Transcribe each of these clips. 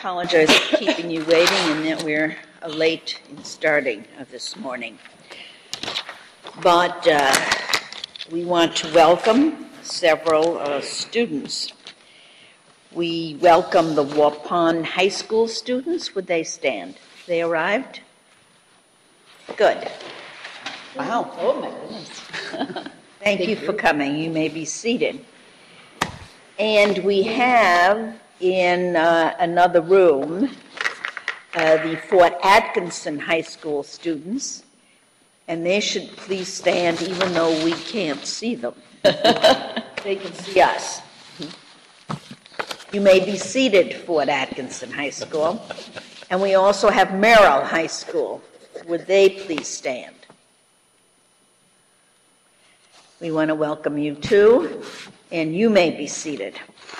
Apologize for keeping you waiting and that we're late in starting this morning. But we want to welcome several students. We welcome the Waupun High School students. Would they stand? They arrived? Good. Wow. Oh, my goodness. Thank you for coming. You may be seated. And we have in another room the Fort Atkinson High School students, and they should please stand even though we can't see them. They can see us. You may be seated, Fort Atkinson High School. And we also have Merrill High School. Would they please stand? We want to welcome you too, and you may be seated.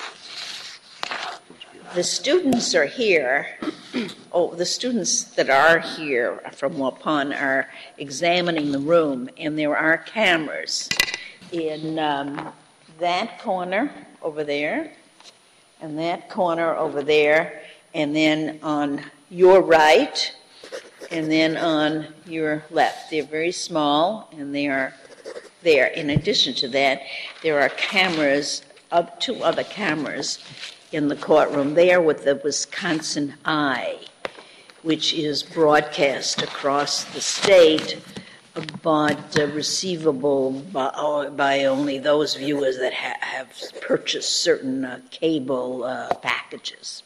The students are here. The students that are here from Waupun are examining the room, and there are cameras in that corner over there, and that corner over there, and then on your right, and then on your left. They're very small, and they are there. In addition to that, there are cameras, two other cameras in the courtroom there with the Wisconsin Eye, which is broadcast across the state, but receivable by only those viewers that have purchased certain cable packages.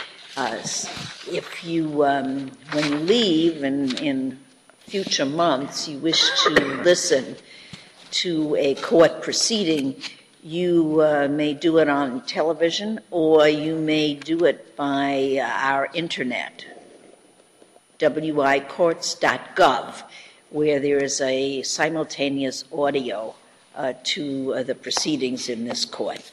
If you, when you leave in future months, you wish to listen to a court proceeding, you may do it on television, or you may do it by our internet, wicourts.gov, where there is a simultaneous audio to the proceedings in this court.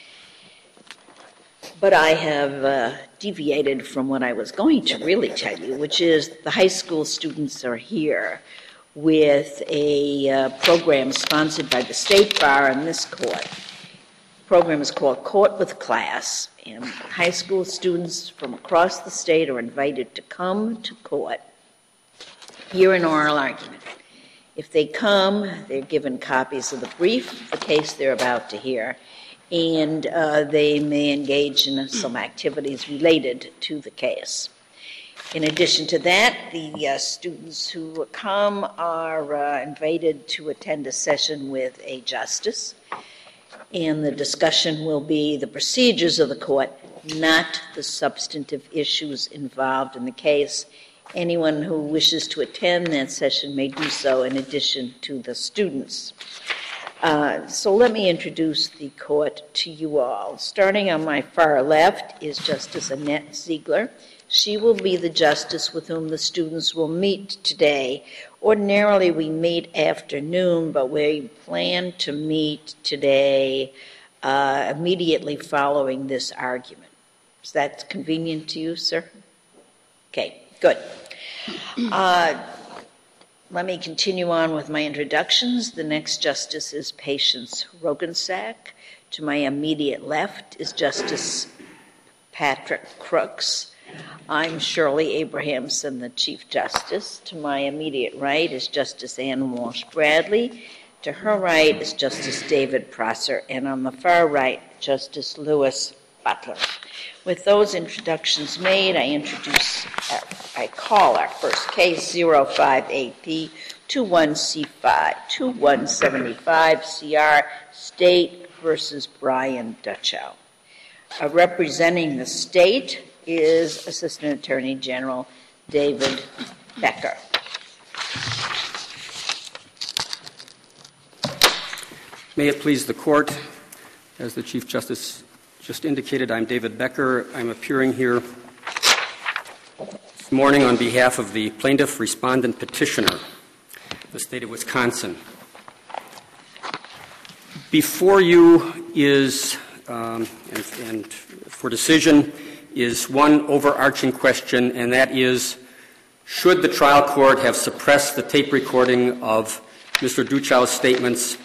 But I have deviated from what I was going to really tell you, which is the high school students are here with a program sponsored by the State Bar in this court. The program is called Court with Class, and high school students from across the state are invited to come to court, hear an oral argument. If they come, they're given copies of the brief, the case they're about to hear, and they may engage in some activities related to the case. In addition to that, the students who come are invited to attend a session with a justice, and the discussion will be the procedures of the court, not the substantive issues involved in the case. Anyone who wishes to attend that session may do so in addition to the students. So let me introduce the court to you all. Starting on my far left is Justice Annette Ziegler. She will be the justice with whom the students will meet today. Ordinarily, we meet afternoon, but we plan to meet today immediately following this argument. Is that convenient to you, sir? Okay, good. Let me continue on with my introductions. The next justice is Patience Rogensack. To my immediate left is Justice Patrick Crooks. I'm Shirley Abrahamson, the Chief Justice. To my immediate right is Justice Ann Walsh Bradley. To her right is Justice David Prosser. And on the far right, Justice Lewis Butler. With those introductions made, I call our first case 05AP 2175 CR State versus Brian Dutchow. Representing the state is Assistant Attorney General David Becker. May it please the court, as the Chief Justice just indicated, I'm David Becker. I'm appearing here this morning on behalf of the plaintiff respondent petitioner, the state of Wisconsin. Before you is, and for decision, is one overarching question, and that is, should the trial court have suppressed the tape recording of Mr. Dutchow's statements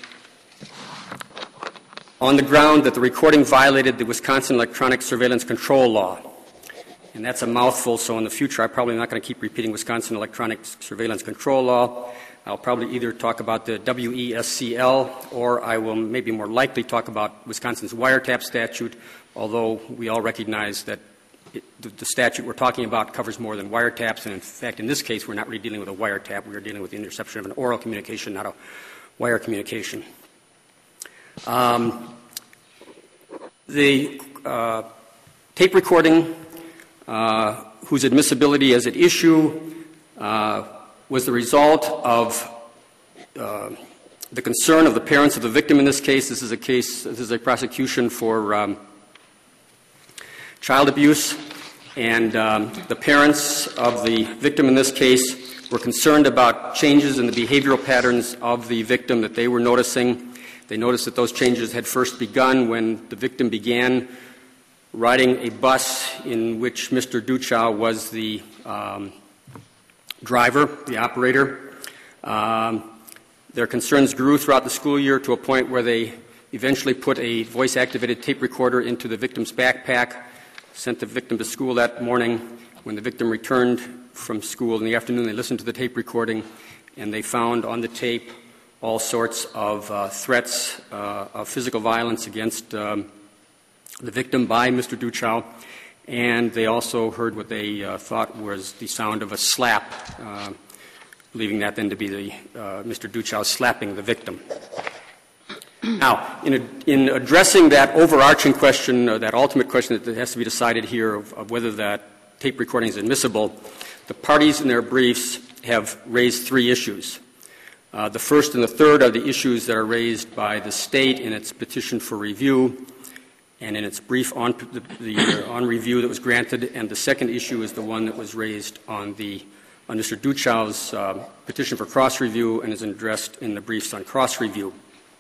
on the ground that the recording violated the Wisconsin Electronic Surveillance Control Law? and that's a mouthful, so in the future I'm probably not going to keep repeating Wisconsin Electronic Surveillance Control Law. I'll probably either talk about the WESCL, or I will maybe more likely talk about Wisconsin's wiretap statute, although we all recognize that the statute we're talking about covers more than wiretaps, and in fact, in this case, we're not really dealing with a wiretap. We're dealing with the interception of an oral communication, not a wire communication. The tape recording, whose admissibility as at issue was the result of the concern of the parents of the victim in this case. This is a prosecution for child abuse, and the parents of the victim in this case were concerned about changes in the behavioral patterns of the victim that they were noticing. They noticed that those changes had first begun when the victim began riding a bus in which Mr. Duchow was the driver, the operator. Their concerns grew throughout the school year to a point where they eventually put a voice-activated tape recorder into the victim's backpack, sent the victim to school that morning. When the victim returned from school in the afternoon, they listened to the tape recording, and they found on the tape all sorts of threats of physical violence against the victim by Mr. Duchow, and they also heard what they thought was the sound of a slap, believing that then to be Mr. Duchow slapping the victim. Now, in addressing that overarching question, that ultimate question that has to be decided here of whether that tape recording is admissible, the parties in their briefs have raised three issues. The first and the third are the issues that are raised by the State in its petition for review and in its brief on review that was granted, and the second issue is the one that was raised on Mr. Duchow's petition for cross-review and is addressed in the briefs on cross-review.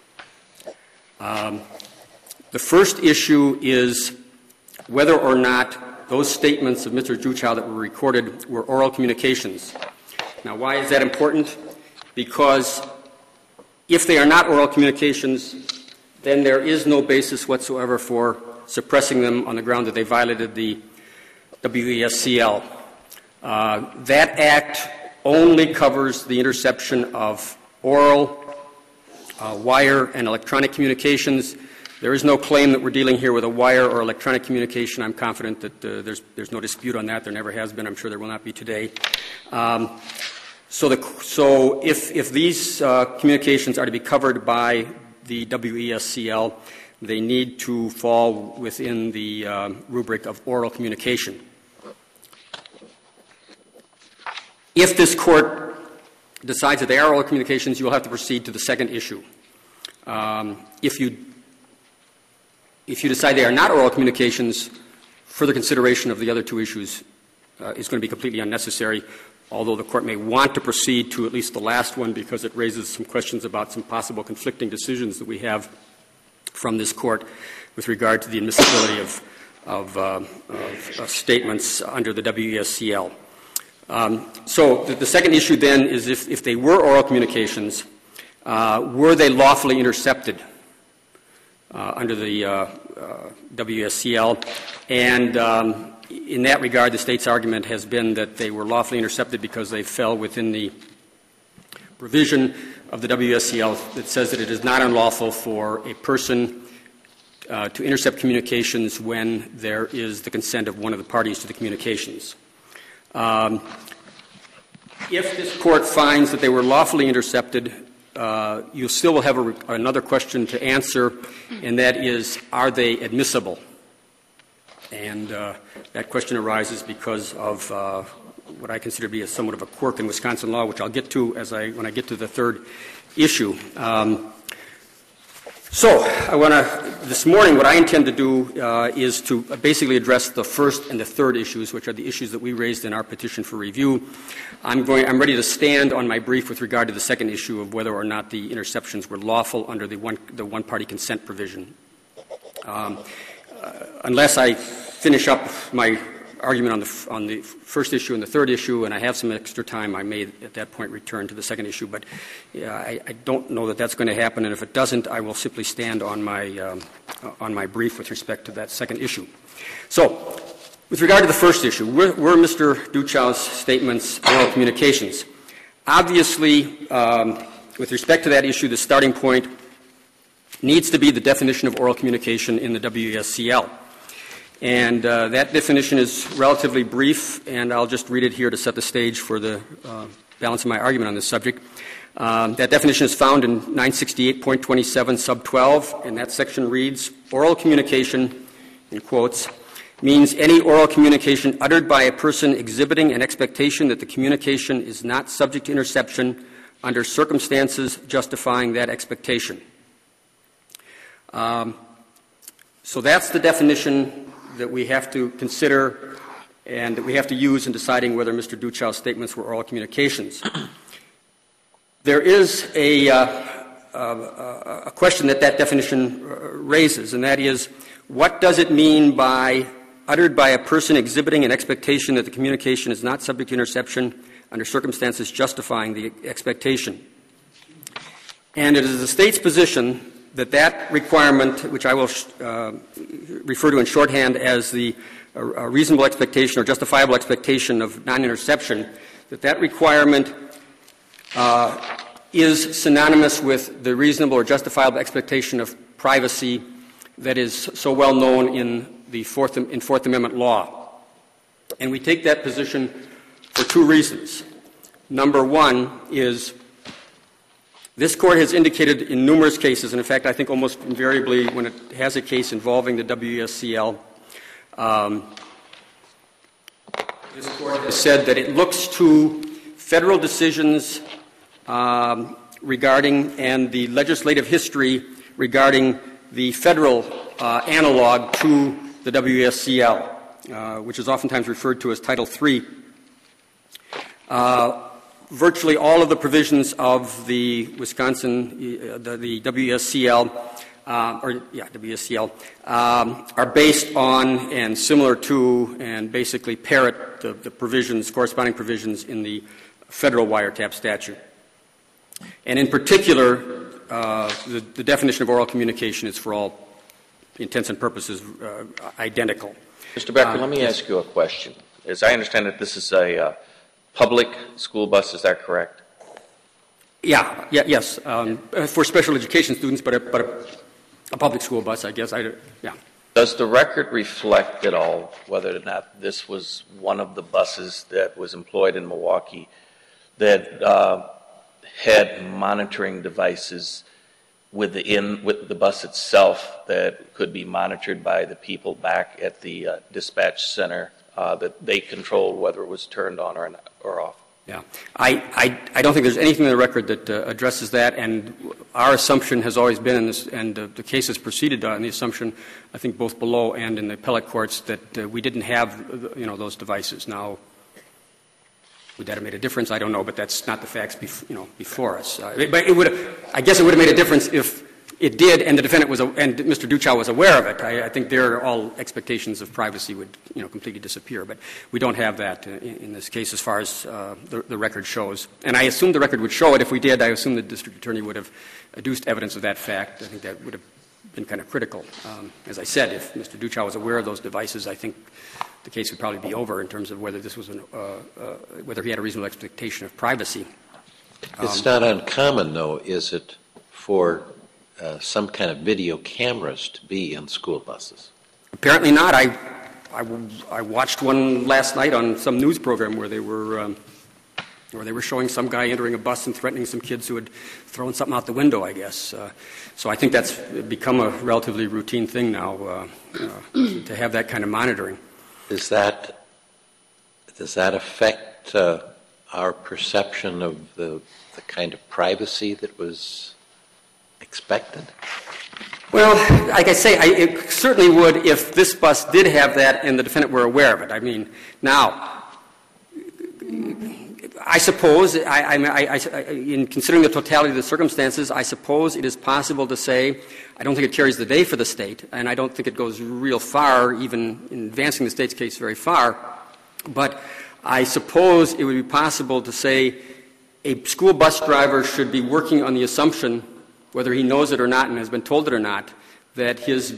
The first issue is whether or not those statements of Mr. Duchow that were recorded were oral communications. Now, why is that important? Because if they are not oral communications, then there is no basis whatsoever for suppressing them on the ground that they violated the WESCL. That act only covers the interception of oral, wire, and electronic communications. There is no claim that we're dealing here with a wire or electronic communication. I'm confident that there's no dispute on that. There never has been. I'm sure there will not be today. So if these communications are to be covered by the WESCL, they need to fall within the rubric of oral communication. If this Court decides that they are oral communications, you will have to proceed to the second issue. If you decide they are not oral communications, further consideration of the other two issues is going to be completely unnecessary, although the Court may want to proceed to at least the last one because it raises some questions about some possible conflicting decisions that we have from this Court with regard to the admissibility of statements under the WESCL. So the second issue then is if they were oral communications, were they lawfully intercepted under the WESCL? And in that regard, the State's argument has been that they were lawfully intercepted because they fell within the provision of the WESCL that says that it is not unlawful for a person to intercept communications when there is the consent of one of the parties to the communications. If this Court finds that they were lawfully intercepted, you still will have another question to answer, and that is, are they admissible? And that question arises because of what I consider to be somewhat of a quirk in Wisconsin law, which I'll get to when I get to the third issue. So this morning, what I intend to do is to basically address the first and the third issues, which are the issues that we raised in our petition for review. I'm ready to stand on my brief with regard to the second issue of whether or not the interceptions were lawful under the one-party consent provision. Unless I finish up my argument on the first issue and the third issue, and I have some extra time, I may at that point return to the second issue. But I don't know that that's going to happen, and if it doesn't, I will simply stand on my brief with respect to that second issue. So With regard to the first issue, were Mr. Duchow's statements oral communications? Obviously, with respect to that issue, the starting point needs to be the definition of oral communication in the WESCL. And that definition is relatively brief, and I'll just read it here to set the stage for the balance of my argument on this subject. That definition is found in 968.27 sub 12, and that section reads, oral communication, in quotes, means any oral communication uttered by a person exhibiting an expectation that the communication is not subject to interception under circumstances justifying that expectation. So that's the definition that we have to consider and that we have to use in deciding whether Mr. Duchow's statements were oral communications. There is a question that definition raises, and that is, what does it mean by uttered by a person exhibiting an expectation that the communication is not subject to interception under circumstances justifying the expectation? And it is the State's position that that requirement, which I will refer to in shorthand as the reasonable expectation or justifiable expectation of non-interception, that requirement is synonymous with the reasonable or justifiable expectation of privacy that is so well known in Fourth Amendment law. And we take that position for two reasons. Number one is this Court has indicated in numerous cases, and in fact I think almost invariably when it has a case involving the WESCL, this Court has said that it looks to federal decisions regarding and the legislative history regarding the federal analog to the WESCL, which is oftentimes referred to as Title III. Virtually all of the provisions of the Wisconsin, the WESCL, WESCL, are based on and similar to and basically parrot the provisions, corresponding provisions in the federal wiretap statute. And in particular, the definition of oral communication is for all intents and purposes identical. Mr. Becker, let me ask you a question. As I understand it, this is a public school bus, is that correct? Yes. For special education students, but a public school bus, I guess. Does the record reflect at all whether or not this was one of the buses that was employed in Milwaukee that had monitoring devices with the bus itself that could be monitored by the people back at the dispatch center that they controlled whether it was turned on or off? Yeah. I don't think there's anything in the record that addresses that, and our assumption has always been in this, and the case has proceeded on the assumption, I think both below and in the appellate courts, that we didn't have, those devices. Now, would that have made a difference? I don't know, but that's not the facts before us. But I guess it would have made a difference if it did, and the defendant and Mr. Duchow was aware of it. I think all expectations of privacy would, completely disappear. But we don't have that in this case as far as the record shows. And I assume the record would show it. If we did, I assume the district attorney would have adduced evidence of that fact. I think that would have been kind of critical. As I said, if Mr. Duchow was aware of those devices, I think the case would probably be over in terms of whether this was whether he had a reasonable expectation of privacy. It's not uncommon, though, is it, for some kind of video cameras to be in school buses? Apparently not. I watched one last night on some news program where they were showing some guy entering a bus and threatening some kids who had thrown something out the window, I guess. So I think that's become a relatively routine thing now to have that kind of monitoring. Does that affect our perception of the kind of privacy that was expected? Well, like I say, it certainly would if this bus did have that and the defendant were aware of it. I mean, now, I suppose, in considering the totality of the circumstances, I suppose it is possible to say, I don't think it carries the day for the State, and I don't think it goes real far, even in advancing the State's case very far, but I suppose it would be possible to say a school bus driver should be working on the assumption, whether he knows it or not and has been told it or not, that his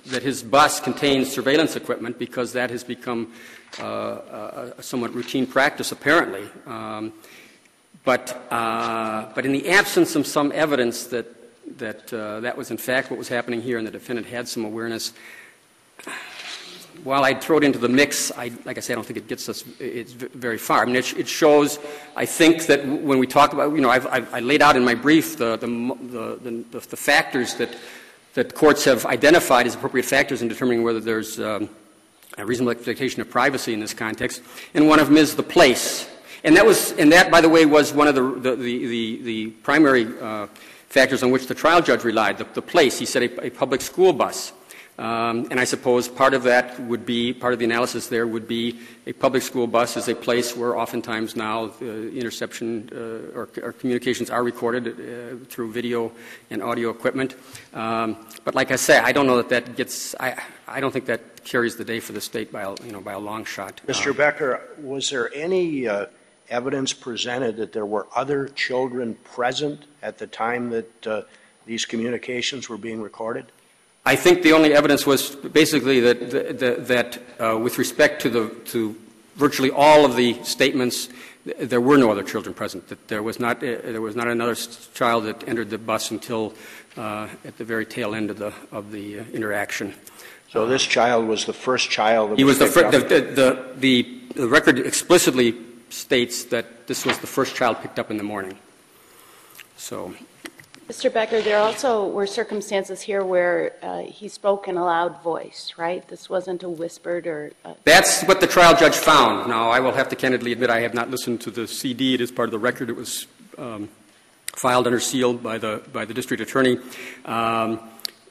his bus contains surveillance equipment, because that has become a somewhat routine practice, apparently. But in the absence of some evidence that that was in fact what was happening here, and the defendant had some awareness, while I'd throw it into the mix, like I said, I don't think it gets us very far. I mean, it shows, I think, that when we talk about, I laid out in my brief the factors that courts have identified as appropriate factors in determining whether there's a reasonable expectation of privacy in this context, and one of them is the place. And that, by the way, was one of the primary factors on which the trial judge relied, the place. He said a public school bus. And I suppose part of that would be, part of the analysis there would be a public school bus is a place where oftentimes now interception or communications are recorded through video and audio equipment. But like I say, I don't know that gets, I don't think that carries the day for the state by a long shot. Mr. Becker, was there any evidence presented that there were other children present at the time that these communications were being recorded? I think the only evidence was basically that with respect to virtually all of the statements, there were no other children present. That there was not another child that entered the bus until at the very tail end of the interaction. So this child was the first child. He was the record explicitly states that this was the first child picked up in the morning. So. Mr. Becker, there also were circumstances here where he spoke in a loud voice, right? This wasn't a whispered or... That's what the trial judge found. Now, I will have to candidly admit I have not listened to the CD. It is part of the record. It was filed under seal by the district attorney. But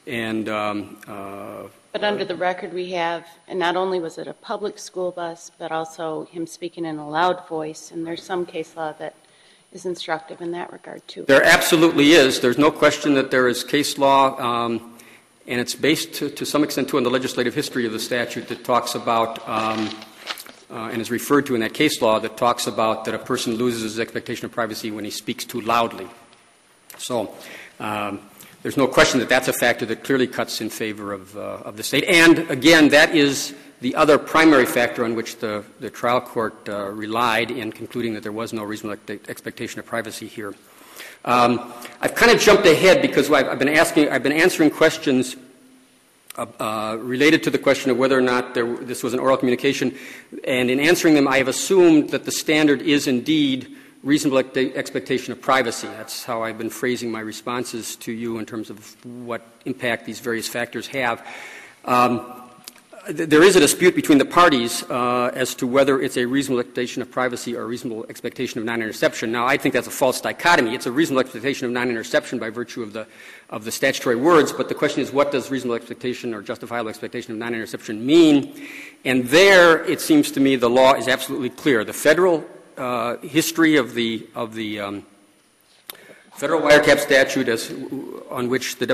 under the record we have, and not only was it a public school bus, but also him speaking in a loud voice, and there's some case law that is instructive in that regard, too. There absolutely is. There's no question that there is case law, and it's based to some extent, too, on the legislative history of the statute that talks about, and is referred to in that case law, that talks about that a person loses his expectation of privacy when he speaks too loudly. So there's no question that that's a factor that clearly cuts in favor of the state. And, again, that is the other primary factor on which the trial court relied in concluding that there was no reasonable expectation of privacy here. I've kind of jumped ahead because I've been answering questions related to the question of whether or not this was an oral communication, and in answering them, I have assumed that the standard is indeed reasonable expectation of privacy. That's how I've been phrasing my responses to you in terms of what impact these various factors have. There is a dispute between the parties as to whether it's a reasonable expectation of privacy or a reasonable expectation of non-interception. Now, I think that's a false dichotomy. It's a reasonable expectation of non-interception by virtue of the statutory words, but the question is, what does reasonable expectation or justifiable expectation of non-interception mean? And there, it seems to me, the law is absolutely clear. The federal history of the federal wiretap statute on which the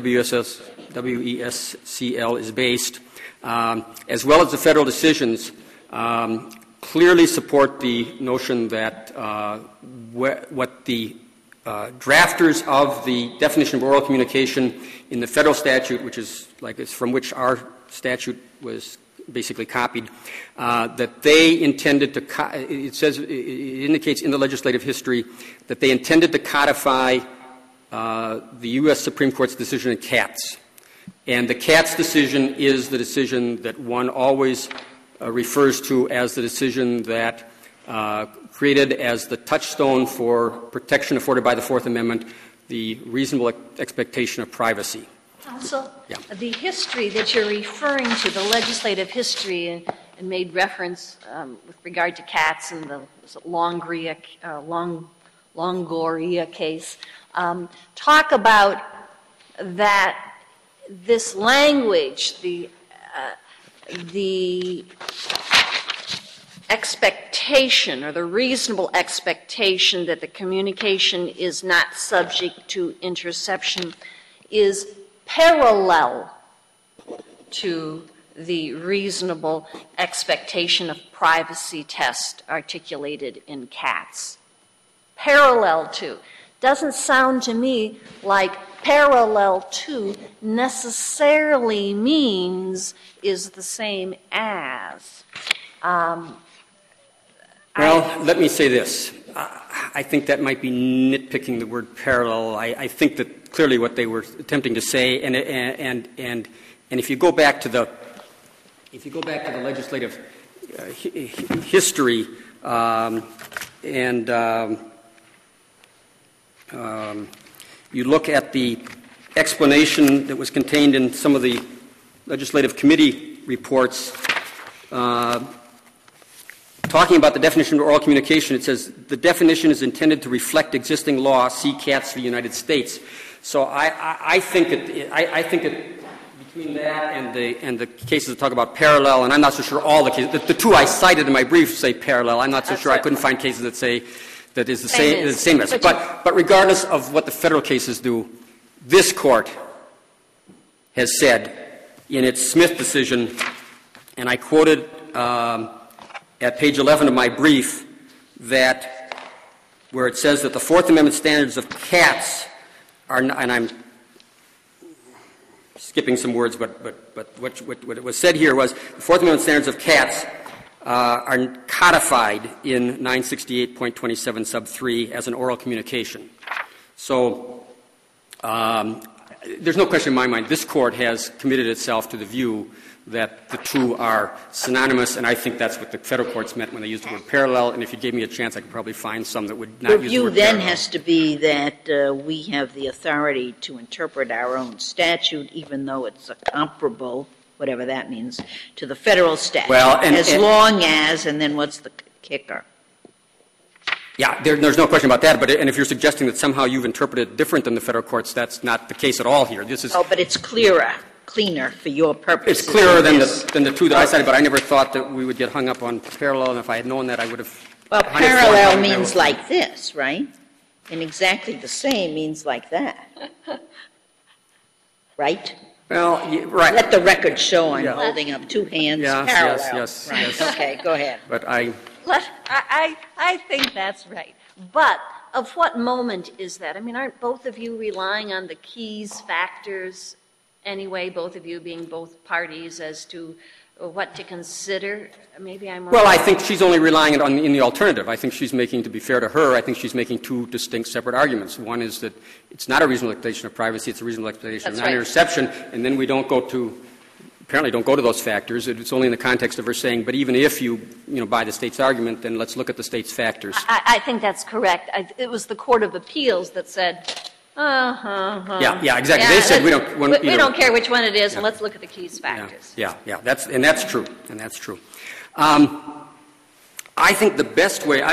WESCL is based, as well as the federal decisions, clearly support the notion that what the drafters of the definition of oral communication in the federal statute, which is from which our statute was basically copied, that they intended to it indicates in the legislative history that they intended to codify the U.S. Supreme Court's decision in Katz. And the Katz decision is the decision that one always refers to as the decision that created as the touchstone for protection afforded by the Fourth Amendment the reasonable expectation of privacy. Counsel, yeah. The history that you're referring to, the legislative history, and made reference with regard to Katz and the Longoria case, talk about that this language, the expectation or the reasonable expectation that the communication is not subject to interception is parallel to the reasonable expectation of privacy test articulated in Katz. Parallel to. doesn't sound to me like parallel to necessarily means is the same as. Let me say this. I think that might be nitpicking the word parallel. I think that clearly what they were attempting to say, and if you go back to the legislative history and you look at the explanation that was contained in some of the legislative committee reports. Talking about the definition of oral communication, it says the definition is intended to reflect existing law. See Katz v. United States. So I think that between that and the cases that talk about parallel, and I'm not so sure all the cases. The two I cited in my brief say parallel. I'm not so sure. I couldn't find cases that say that is the same as. But regardless of what the federal cases do, this court has said in its Smith decision, and I quoted at page 11 of my brief, that where it says that the Fourth Amendment standards of Katz are, and I'm skipping some words, but what it was said here was the Fourth Amendment standards of Katz are codified in 968.27 sub 3 as an oral communication. So there's no question in my mind this court has committed itself to the view that the two are synonymous, and I think that's what the federal courts meant when they used the word parallel, and if you gave me a chance, I could probably find some that would not use the word parallel. The view then has to be that we have the authority to interpret our own statute, even though it's a comparable, whatever that means, to the federal statute, long as, and then what's the kicker? Yeah, there's no question about that, and if you're suggesting that somehow you've interpreted it different than the federal courts, that's not the case at all here. But it's cleaner for your purposes. It's clearer than the two that I cited, but I never thought that we would get hung up on parallel, and if I had known that, I would have. Well, parallel means like this, right? And exactly the same means like that. Right? Well, right. Let the record show I'm holding up two hands parallel. Yes. Okay, go ahead. But I think that's right. But of what moment is that? I mean, aren't both of you relying on the Keyes factors anyway, both of you being both parties as to what to consider? Maybe I'm wrong. Well, I think she's only relying in the alternative. I think she's making, to be fair to her, I think she's making two distinct separate arguments. One is that it's not a reasonable expectation of privacy, it's a reasonable expectation of non-interception, and then we apparently don't go to those factors. It's only in the context of her saying, but even if you buy the state's argument, then let's look at the state's factors. I think that's correct. It was the Court of Appeals that said, Yeah, exactly. They said we don't care which one it is, and let's look at the Keyes factors. Yeah. That's true. I think the best way,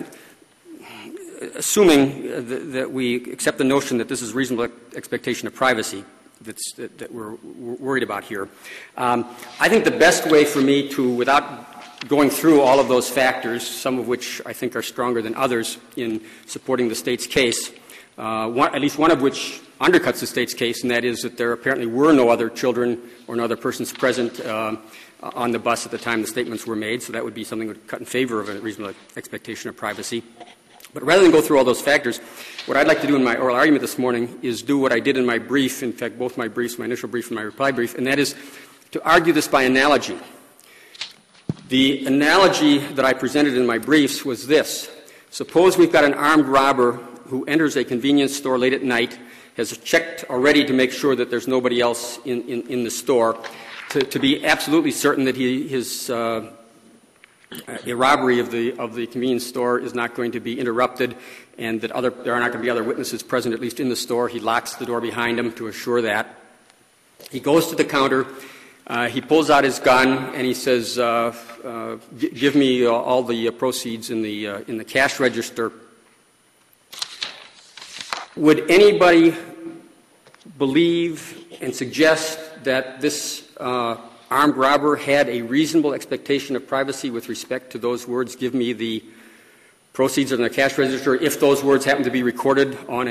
assuming that we accept the notion that this is reasonable expectation of privacy that we're worried about here, I think the best way for me to, without going through all of those factors, some of which I think are stronger than others in supporting the state's case, at least one of which undercuts the state's case, and that is that there apparently were no other children or no other persons present on the bus at the time the statements were made, so that would be something that would cut in favor of a reasonable expectation of privacy. But rather than go through all those factors, what I'd like to do in my oral argument this morning is do what I did in my brief, in fact, both my briefs, my initial brief and my reply brief, and that is to argue this by analogy. The analogy that I presented in my briefs was this. Suppose we've got an armed robber who enters a convenience store late at night, has checked already to make sure that there's nobody else in the store, to be absolutely certain that his robbery of the convenience store is not going to be interrupted and that there are not going to be other witnesses present, at least in the store. He locks the door behind him to assure that. He goes to the counter. He pulls out his gun and he says, give me all the proceeds in the cash register. Would anybody believe and suggest that this armed robber had a reasonable expectation of privacy with respect to those words, give me the proceeds in the cash register, if those words happen to be recorded on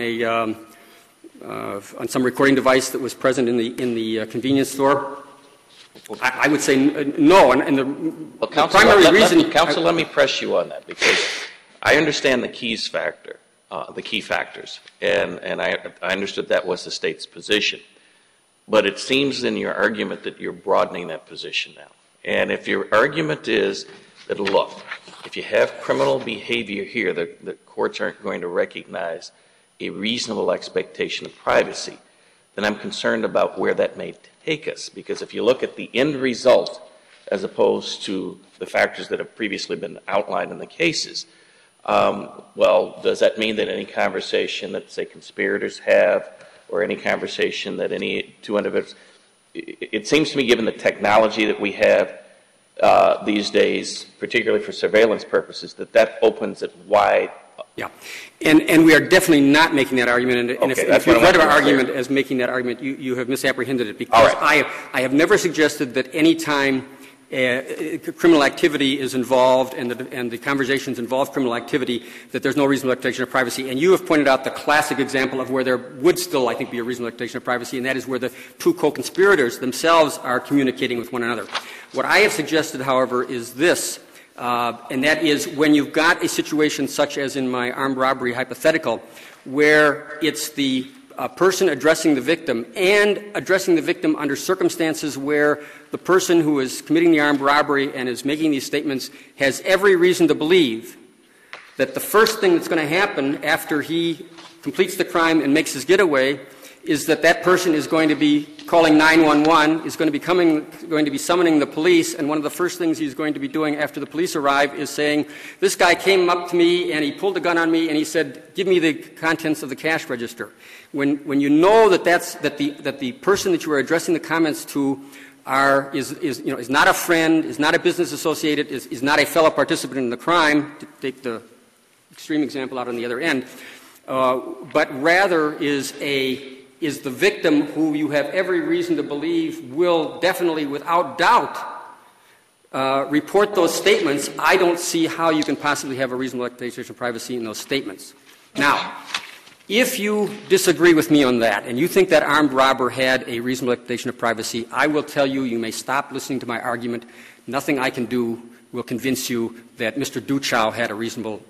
on some recording device that was present in the convenience store? I would say no. And the primary reason... Counsel, let me press you on that, because I understand the Keyes factor. the key factors. And I understood that was the state's position. But it seems in your argument that you're broadening that position now. And if your argument is that, look, if you have criminal behavior here, the courts aren't going to recognize a reasonable expectation of privacy, then I'm concerned about where that may take us. Because if you look at the end result as opposed to the factors that have previously been outlined in the cases, well, does that mean that any conversation that, say, conspirators have, or any conversation that any two individuals, it seems to me, given the technology that we have these days, particularly for surveillance purposes, that opens it wide. Yeah, and we are definitely not making that argument. And if you've read our argument as making that argument, you have misapprehended it, because I have never suggested that any time criminal activity is involved and the conversations involve criminal activity, that there's no reasonable expectation of privacy. And you have pointed out the classic example of where there would still, I think, be a reasonable expectation of privacy, and that is where the two co-conspirators themselves are communicating with one another. What I have suggested, however, is this, and that is when you've got a situation such as in my armed robbery hypothetical, where it's the person addressing the victim and addressing the victim under circumstances where the person who is committing the armed robbery and is making these statements has every reason to believe that the first thing that's going to happen after he completes the crime and makes his getaway is that that person is going to be calling 911, is going to be summoning the police, and one of the first things he's going to be doing after the police arrive is saying, this guy came up to me and he pulled a gun on me and he said, give me the contents of the cash register. When you know that the person that you are addressing the comments to is not a friend, is not a business associate, is not a fellow participant in the crime, to take the extreme example out on the other end, but rather is the victim who you have every reason to believe will definitely, without doubt, report those statements, I don't see how you can possibly have a reasonable expectation of privacy in those statements. Now, if you disagree with me on that and you think that armed robber had a reasonable expectation of privacy, I will tell you, you may stop listening to my argument. Nothing I can do will convince you that Mr. Duchow had a reasonable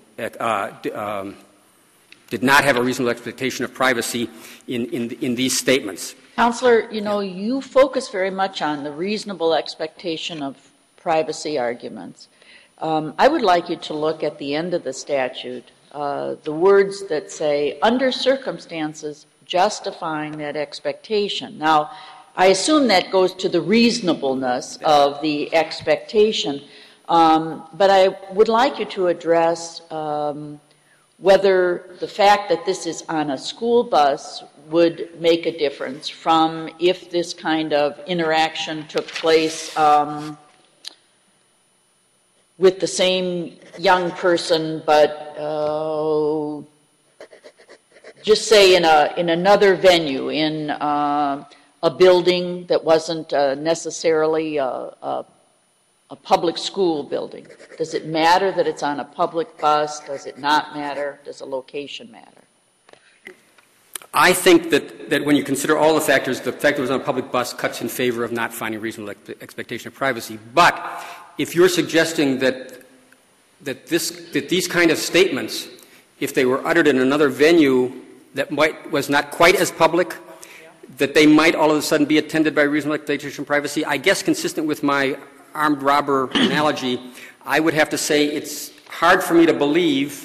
did not have a reasonable expectation of privacy in these statements. Counselor, you focus very much on the reasonable expectation of privacy arguments. I would like you to look at the end of the statute, the words that say, under circumstances justifying that expectation. Now, I assume that goes to the reasonableness of the expectation, but I would like you to address whether the fact that this is on a school bus would make a difference from if this kind of interaction took place with the same young person, but just say in another venue, in a building that wasn't necessarily a public school building. Does it matter that it's on a public bus? Does it not matter? Does the location matter? I think that when you consider all the factors, the fact that it was on a public bus cuts in favor of not finding reasonable expectation of privacy. But if you're suggesting that these kind of statements, if they were uttered in another venue that was not quite as public, that they might all of a sudden be attended by reasonable expectation of privacy, I guess consistent with my armed robber analogy, I would have to say it's hard for me to believe,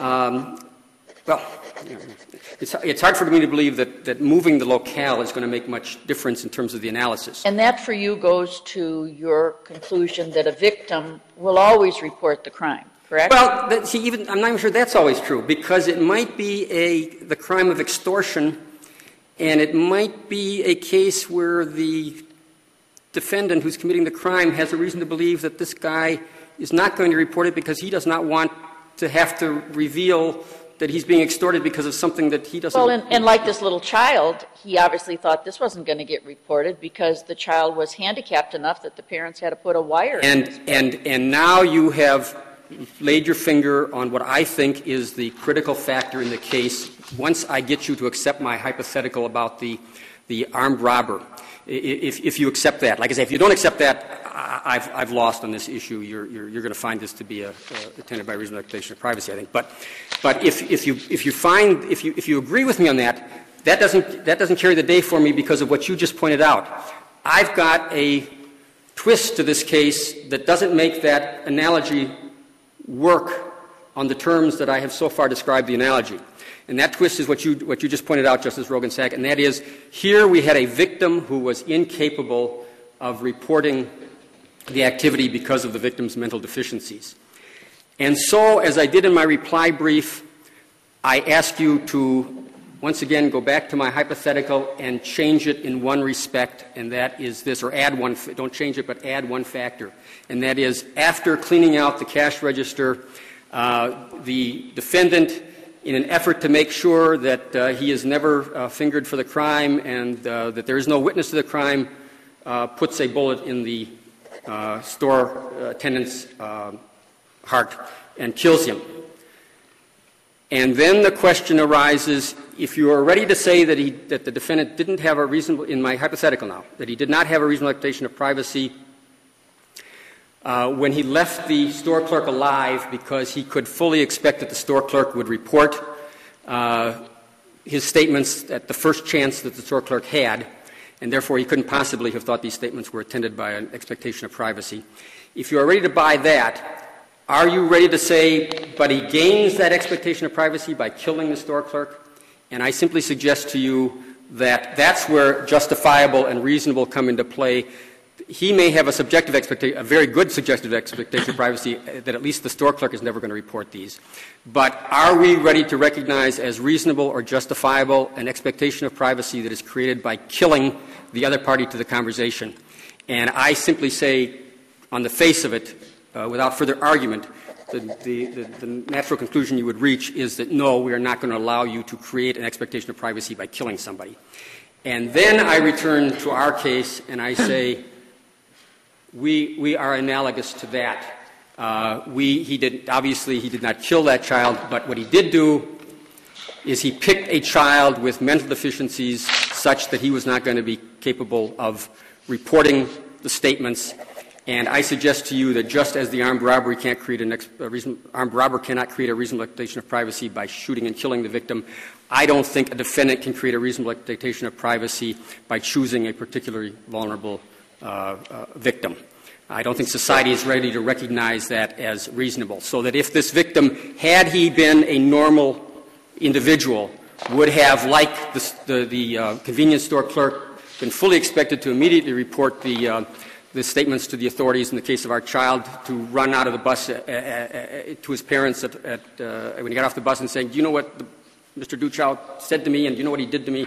it's hard for me to believe that moving the locale is going to make much difference in terms of the analysis. And that for you goes to your conclusion that a victim will always report the crime, correct? Well, I'm not even sure that's always true, because it might be the crime of extortion, and it might be a case where the defendant who's committing the crime has a reason to believe that this guy is not going to report it because he does not want to have to reveal that he's being extorted because of something that he doesn't. Well, and like this little child, he obviously thought this wasn't going to get reported because the child was handicapped enough that the parents had to put a wire in his bed. And now you have laid your finger on what I think is the critical factor in the case. Once I get you to accept my hypothetical about the armed robber, if you accept that. Like I say, if you don't accept that, I've lost on this issue. You're going to find this to be attended by reasonable expectation of privacy, I think. But if you agree with me on that, that doesn't carry the day for me because of what you just pointed out. I've got a twist to this case that doesn't make that analogy work on the terms that I have so far described the analogy. And that twist is what you just pointed out, Justice Roggensack, and that is here we had a victim who was incapable of reporting the activity because of the victim's mental deficiencies. And so, as I did in my reply brief, I ask you to once again go back to my hypothetical and change it in one respect, and that is this, or add one, don't change it, but add one factor. And that is, after cleaning out the cash register, the defendant, in an effort to make sure that he is never fingered for the crime and that there is no witness to the crime, puts a bullet in the store attendant's heart and kills him. And then the question arises, if you are ready to say that the defendant didn't have a reasonable, in my hypothetical now, that he did not have a reasonable expectation of privacy when he left the store clerk alive because he could fully expect that the store clerk would report his statements at the first chance that the store clerk had, and therefore he couldn't possibly have thought these statements were attended by an expectation of privacy. If you are ready to buy that, are you ready to say, but he gains that expectation of privacy by killing the store clerk? And I simply suggest to you that that's where justifiable and reasonable come into play. He may have a very good subjective expectation of privacy that at least the store clerk is never going to report these. But are we ready to recognize as reasonable or justifiable an expectation of privacy that is created by killing the other party to the conversation? And I simply say, on the face of it, without further argument, the natural conclusion you would reach is that no, we are not going to allow you to create an expectation of privacy by killing somebody. And then I return to our case and I say, we are analogous to that. Obviously he did not kill that child, but what he did do is he picked a child with mental deficiencies such that he was not going to be capable of reporting the statements. And I suggest to you that just as the armed robber cannot create a reasonable expectation of privacy by shooting and killing the victim, I don't think a defendant can create a reasonable expectation of privacy by choosing a particularly vulnerable victim. I don't think society is ready to recognize that as reasonable. So that if this victim, had he been a normal individual, would have, like the convenience store clerk, been fully expected to immediately report the statements to the authorities in the case of our child, to run out of the bus to his parents when he got off the bus and saying, do you know what Mr. Duchow said to me and do you know what he did to me?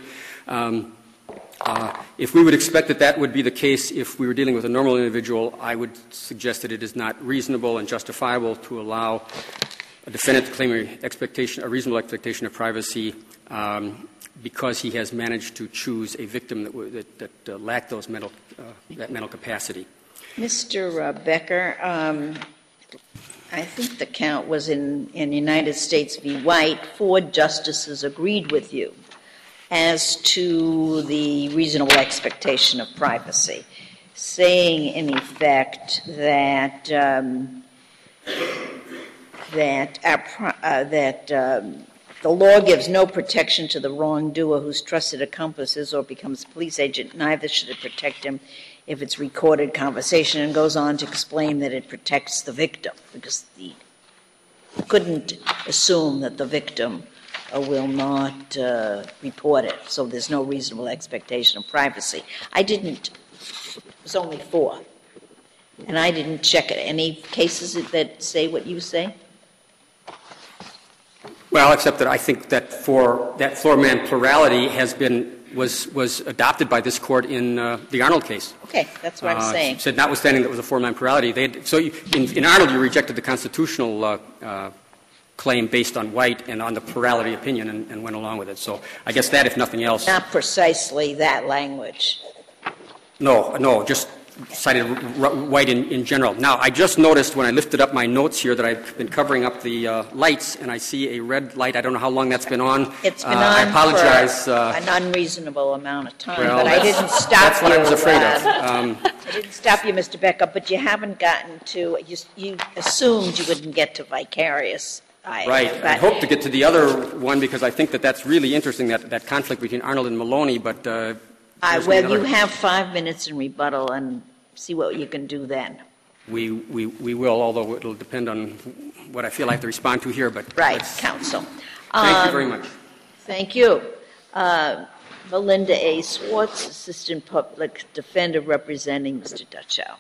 If we would expect that would be the case if we were dealing with a normal individual, I would suggest that it is not reasonable and justifiable to allow a defendant to claim a reasonable expectation of privacy because he has managed to choose a victim that lacked that mental capacity. Mr. Becker, I think the count was in United States v. White, 4 justices agreed with you as to the reasonable expectation of privacy, saying in effect that the law gives no protection to the wrongdoer whose trusted accomplice is or becomes a police agent. Neither should it protect him if it's recorded conversation, and goes on to explain that it protects the victim because the couldn't assume that the victim will not report it, so there's no reasonable expectation of privacy. It was only 4, and I didn't check it. Any cases that say what you say? Well, except that I think that that floor-man plurality was adopted by this court in the Arnold case. Okay, that's what I'm saying. Said notwithstanding that it was a four-man plurality, in Arnold you rejected the constitutional claim based on White and on the plurality opinion and went along with it. So I guess that, if nothing else. Not precisely that language. No, just cited white in general. Now, I just noticed when I lifted up my notes here that I've been covering up the lights, and I see a red light. I don't know how long that's been on. It's been I on apologize. for an unreasonable amount of time, Well, but I didn't stop that's you. what I was afraid of. I didn't stop you, Mr. Becker, but you haven't gotten to, you assumed you wouldn't get to vicarious. Right. I hope to get to the other one because I think that that's really interesting, that conflict between Arnold and Maloney, but well, you have 5 minutes in rebuttal and see what you can do then. we will, although it'll depend on what I feel I have to respond to here. But Right, counsel. Thank you very much. Thank you. Melinda A. Swartz, Assistant Public Defender representing Mr. Dutchow.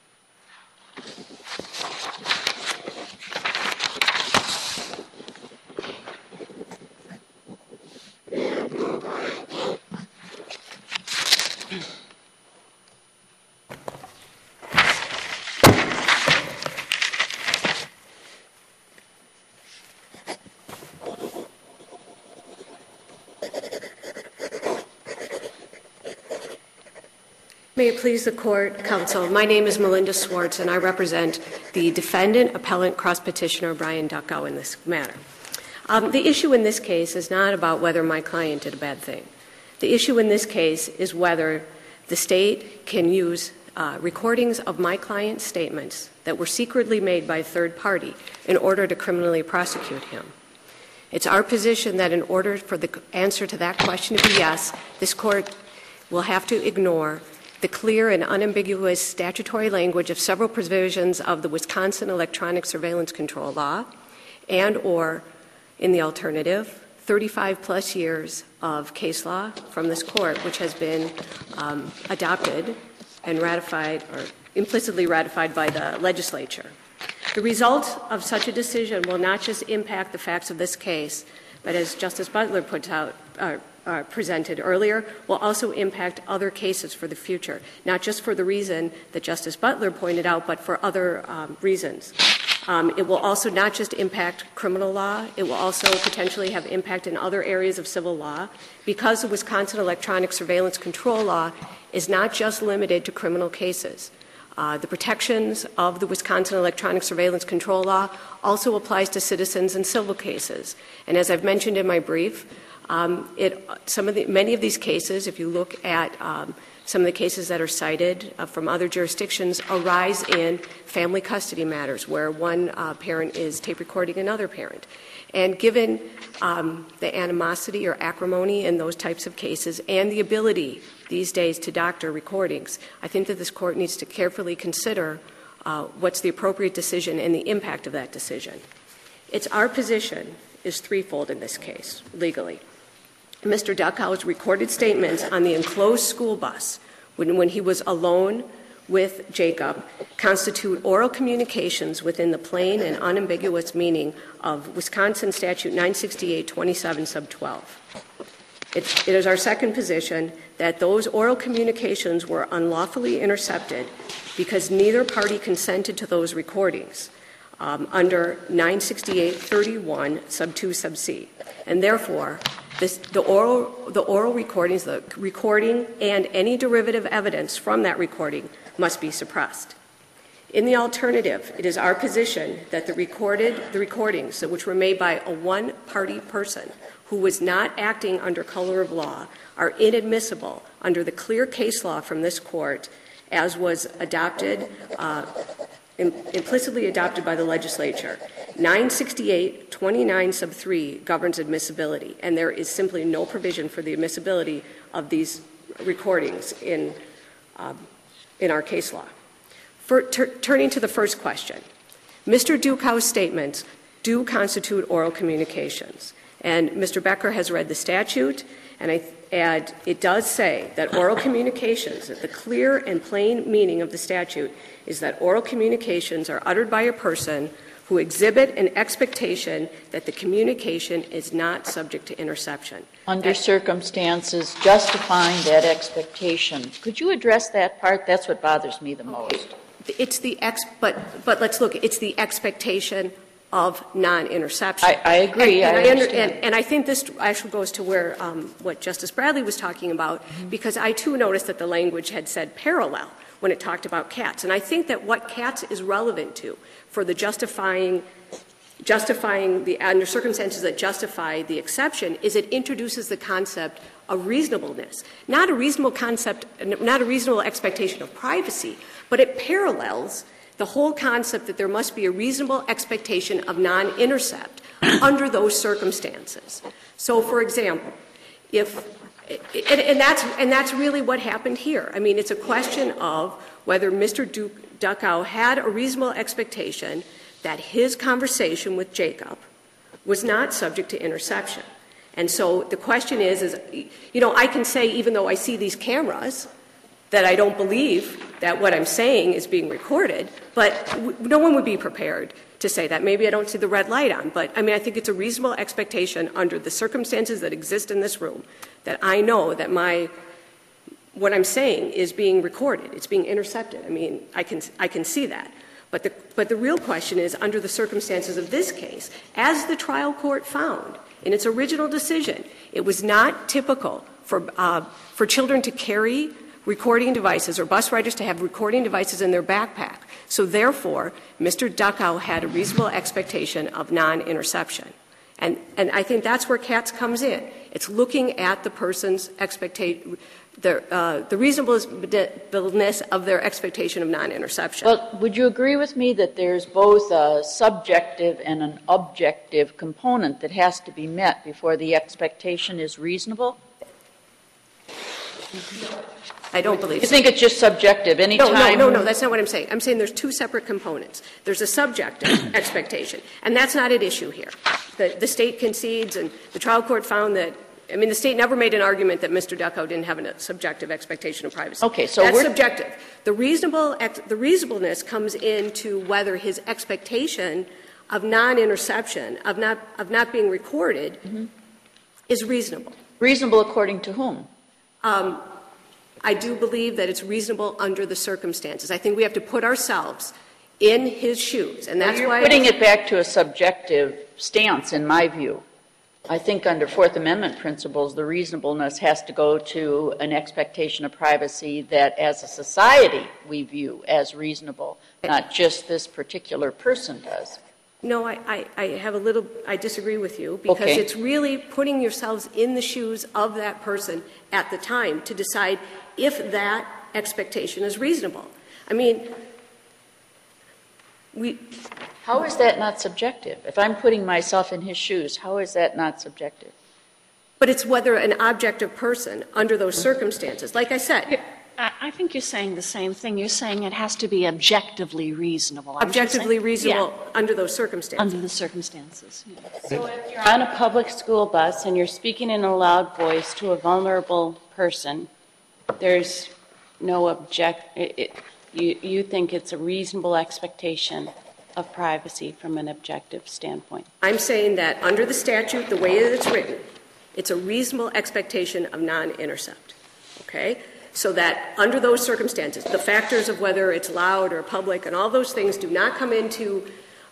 May it please the Court, Counsel. My name is Melinda Swartz, and I represent the defendant, appellant, cross-petitioner Brian Dutchow in this matter. The issue in this case is not about whether my client did a bad thing. The issue in this case is whether the state can use recordings of my client's statements that were secretly made by a third party in order to criminally prosecute him. It's our position that in order for the answer to that question to be yes, this Court will have to ignore the clear and unambiguous statutory language of several provisions of the Wisconsin Electronic Surveillance Control Law and or, in the alternative, 35-plus years of case law from this Court, which has been adopted and ratified or implicitly ratified by the legislature. The result of such a decision will not just impact the facts of this case, but as Justice Butler presented earlier, will also impact other cases for the future, not just for the reason that Justice Butler pointed out, but for other reasons. It will also not just impact criminal law, it will also potentially have impact in other areas of civil law, because the Wisconsin Electronic Surveillance Control Law is not just limited to criminal cases. The protections of the Wisconsin Electronic Surveillance Control Law also applies to citizens in civil cases. And as I've mentioned in my brief, many of these cases, if you look at some of the cases that are cited from other jurisdictions, arise in family custody matters where one parent is tape recording another parent. And given the animosity or acrimony in those types of cases and the ability these days to doctor recordings, I think that this Court needs to carefully consider what's the appropriate decision and the impact of that decision. Our position is threefold in this case, legally. Mr. Dutchow's recorded statements on the enclosed school bus when he was alone with Jacob constitute oral communications within the plain and unambiguous meaning of Wisconsin Statute 968-27 sub 12. It is our second position that those oral communications were unlawfully intercepted because neither party consented to those recordings under 968-31 sub 2 sub c. And therefore, the oral recordings, the recording and any derivative evidence from that recording must be suppressed. In the alternative, it is our position that the recordings which were made by a one-party person who was not acting under color of law are inadmissible under the clear case law from this Court as was adopted, implicitly adopted by the legislature. 968-29 sub 3 governs admissibility, and there is simply no provision for the admissibility of these recordings in our case law. Turning to the first question, Mr. Dutchow's statements do constitute oral communications, and Mr. Becker has read the statute, and it does say that oral communications, that the clear and plain meaning of the statute is that oral communications are uttered by a person who exhibit an expectation that the communication is not subject to interception. Under circumstances justifying that expectation. Could you address that part? That's what bothers me the most. It's but let's look. It's the expectation of non-interception. I agree. And I think this actually goes to where what Justice Bradley was talking about, because I too noticed that the language had said parallel, when it talked about Katz. And I think that what Katz is relevant to for the justifying under circumstances that justify the exception is it introduces the concept of reasonableness, not a reasonable expectation of privacy, but it parallels the whole concept that there must be a reasonable expectation of non-intercept under those circumstances. So, for example, and that's really what happened here. I mean, it's a question of whether Mr. Duckow had a reasonable expectation that his conversation with Jacob was not subject to interception. And so the question is, I can say, even though I see these cameras, that I don't believe that what I'm saying is being recorded, but no one would be prepared to say that. Maybe I don't see the red light on, but I mean, I think it's a reasonable expectation under the circumstances that exist in this room that I know that what I'm saying is being recorded. It's being intercepted. I mean, I can see that. But the real question is, under the circumstances of this case, as the trial court found in its original decision, it was not typical for children to carry recording devices or bus riders to have recording devices in their backpack. So therefore, Mr. Duckow had a reasonable expectation of non-interception. And I think that's where Katz comes in. It's looking at the person's expectation, the reasonableness of their expectation of non-interception. Well, would you agree with me that there's both a subjective and an objective component that has to be met before the expectation is reasonable? I don't believe so. You think it's just subjective? No, that's not what I'm saying. I'm saying there's two separate components. There's a subjective expectation, and that's not at issue here. The State concedes, and the trial court found that, I mean, the State never made an argument that Mr. Duckow didn't have a subjective expectation of privacy. Okay, so that's subjective. The reasonableness comes into whether his expectation of non-interception, of not being recorded, is reasonable. Reasonable according to whom? I do believe that it's reasonable under the circumstances. I think we have to put ourselves in his shoes, and that's why putting it back to a subjective stance, in my view. I think under Fourth Amendment principles, the reasonableness has to go to an expectation of privacy that, as a society, we view as reasonable, not just this particular person does. No, I disagree with you, because it's really putting yourselves in the shoes of that person at the time to decide if that expectation is reasonable. I mean, How is that not subjective? If I'm putting myself in his shoes, how is that not subjective? But it's whether an objective person, under those circumstances, like I said. I think you're saying the same thing. You're saying it has to be objectively reasonable. Objectively reasonable under those circumstances. Under the circumstances, yes. So if you're on a public school bus and you're speaking in a loud voice to a vulnerable person, there's no you think it's a reasonable expectation of privacy from an objective standpoint? I'm saying that under the statute, the way that it's written, it's a reasonable expectation of non-intercept. Okay? So that under those circumstances, the factors of whether it's loud or public and all those things do not come into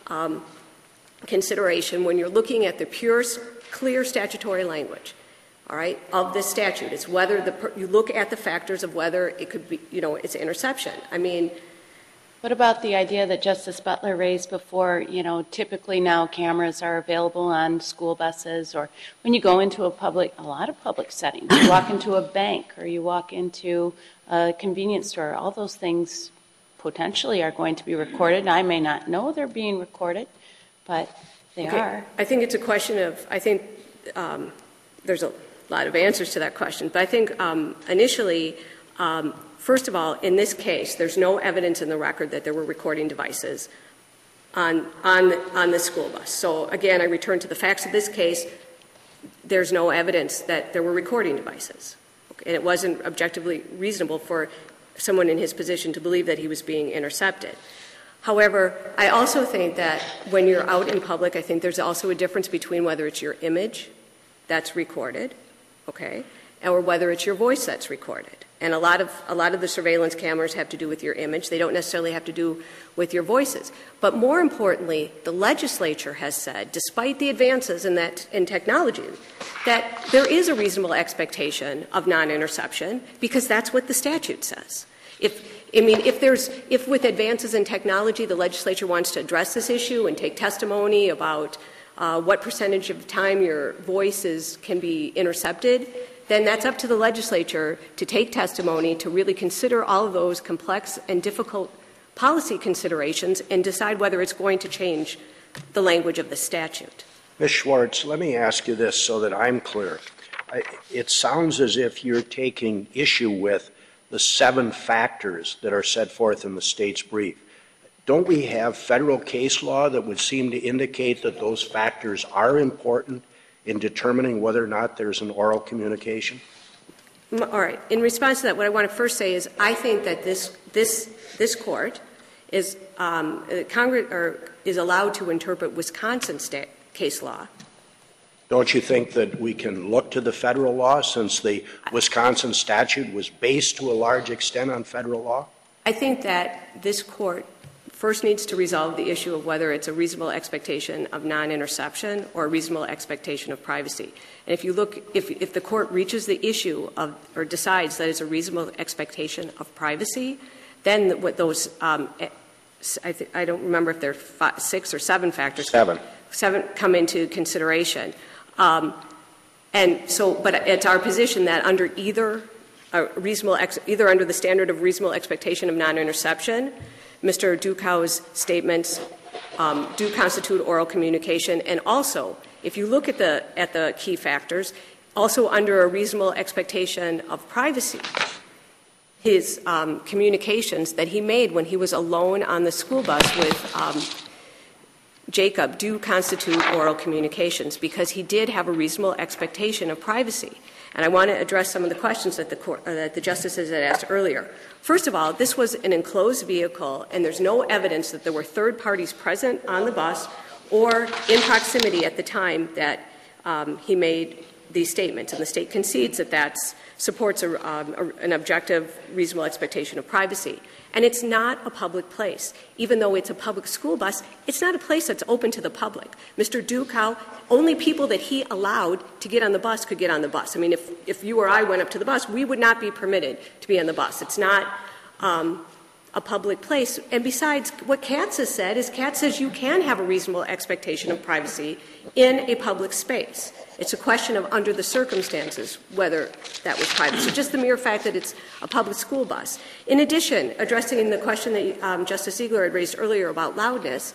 consideration when you're looking at the pure, clear statutory language, all right, of this statute. It's whether you look at the factors of whether it could be, it's interception. I mean, what about the idea that Justice Butler raised before, typically now cameras are available on school buses, or when you go into a lot of public settings, you walk into a bank or you walk into a convenience store, all those things potentially are going to be recorded. I may not know they're being recorded, but they are. I think it's a question of, there's a lot of answers to that question, but I think initially, first of all, in this case, there's no evidence in the record that there were recording devices on the school bus. So again, I return to the facts of this case. There's no evidence that there were recording devices. And it wasn't objectively reasonable for someone in his position to believe that he was being intercepted. However, I also think that when you're out in public, I think there's also a difference between whether it's your image that's recorded, okay, or whether it's your voice that's recorded. And a lot of the surveillance cameras have to do with your image. They don't necessarily have to do with your voices. But more importantly, the legislature has said, despite the advances in technology, that there is a reasonable expectation of non-interception because that's what the statute says. I mean, if with advances in technology the legislature wants to address this issue and take testimony about what percentage of the time your voices can be intercepted, then that's up to the legislature to take testimony, to really consider all of those complex and difficult policy considerations and decide whether it's going to change the language of the statute. Ms. Schwartz, let me ask you this so that I'm clear. It sounds as if you're taking issue with the 7 factors that are set forth in the state's brief. Don't we have federal case law that would seem to indicate that those factors are important in determining whether or not there's an oral communication? All right. In response to that, what I want to first say is I think that this court is Congress is allowed to interpret Wisconsin state case law. Don't you think that we can look to the federal law since the Wisconsin statute was based to a large extent on federal law? I think that this court first needs to resolve the issue of whether it's a reasonable expectation of non-interception or a reasonable expectation of privacy. And if you look, if the court reaches the issue of or decides that it's a reasonable expectation of privacy, then what those I don't remember if there are 6 or 7 factors. 7 come into consideration. And so, but it's our position that under either under the standard of reasonable expectation of non-interception, Mr. Dukow's statements do constitute oral communication, and also, if you look at the key factors, also under a reasonable expectation of privacy, his communications that he made when he was alone on the school bus with Jacob do constitute oral communications because he did have a reasonable expectation of privacy. And I want to address some of the questions that the justices had asked earlier. First of all, this was an enclosed vehicle, and there's no evidence that there were third parties present on the bus or in proximity at the time that he made these statements. And the state concedes that that supports an objective, reasonable expectation of privacy. And it's not a public place. Even though it's a public school bus, it's not a place that's open to the public. Mr. Dukow, only people that he allowed to get on the bus could get on the bus. I mean, if you or I went up to the bus, we would not be permitted to be on the bus. It's not a public place. And besides, what Katz has said is Katz says you can have a reasonable expectation of privacy in a public space. It's a question of under the circumstances whether that was private. So just the mere fact that it's a public school bus. In addition, addressing the question that Justice Ziegler had raised earlier about loudness,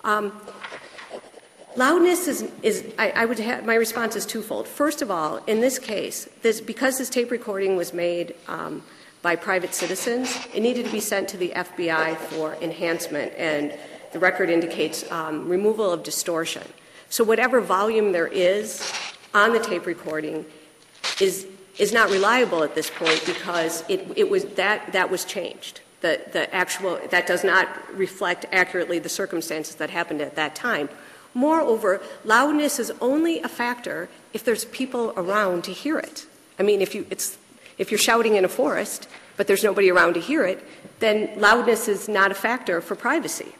loudness is I would have, my response is twofold. First of all, in this case, because this tape recording was made by private citizens, it needed to be sent to the FBI for enhancement, and the record indicates removal of distortion. So whatever volume there is on the tape recording is not reliable at this point because it was that was changed. The actual that does not reflect accurately the circumstances that happened at that time. Moreover, loudness is only a factor if there's people around to hear it. I mean, if you're shouting in a forest, but there's nobody around to hear it, then loudness is not a factor for privacy.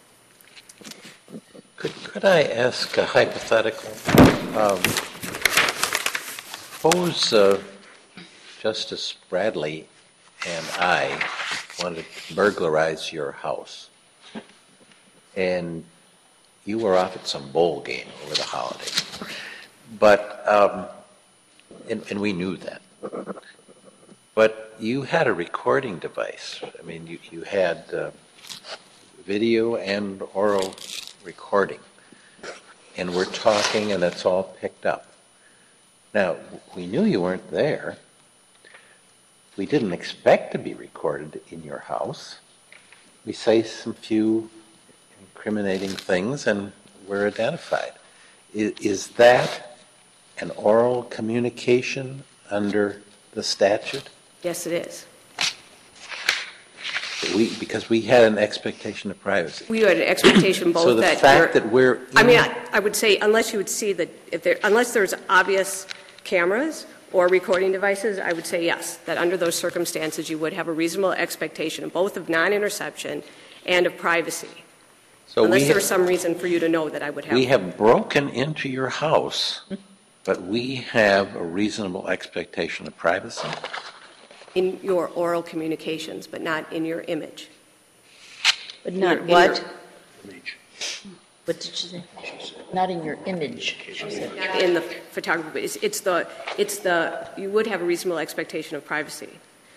Could I ask a hypothetical? Suppose Justice Bradley and I wanted to burglarize your house, and you were off at some bowl game over the holidays. But and we knew that. But you had a recording device. I mean, you had video and oral recording. And we're talking, and it's all picked up. Now, we knew you weren't there. We didn't expect to be recorded in your house. We say some few incriminating things, and we're identified. Is that an oral communication under the statute? Yes, it is. Because we had an expectation of privacy. We had an expectation both so the that fact that we're I mean, I would say unless you would see that unless there's obvious cameras or recording devices, I would say yes, that under those circumstances you would have a reasonable expectation both of non-interception and of privacy. So unless there was some reason for you to know that I would have. We have broken into your house, but we have a reasonable expectation of privacy? in your oral communications, but not in your image. But not In what? your Image. What did she say? Not in your image, she said. in the photography. It's the, you would have a reasonable expectation of privacy.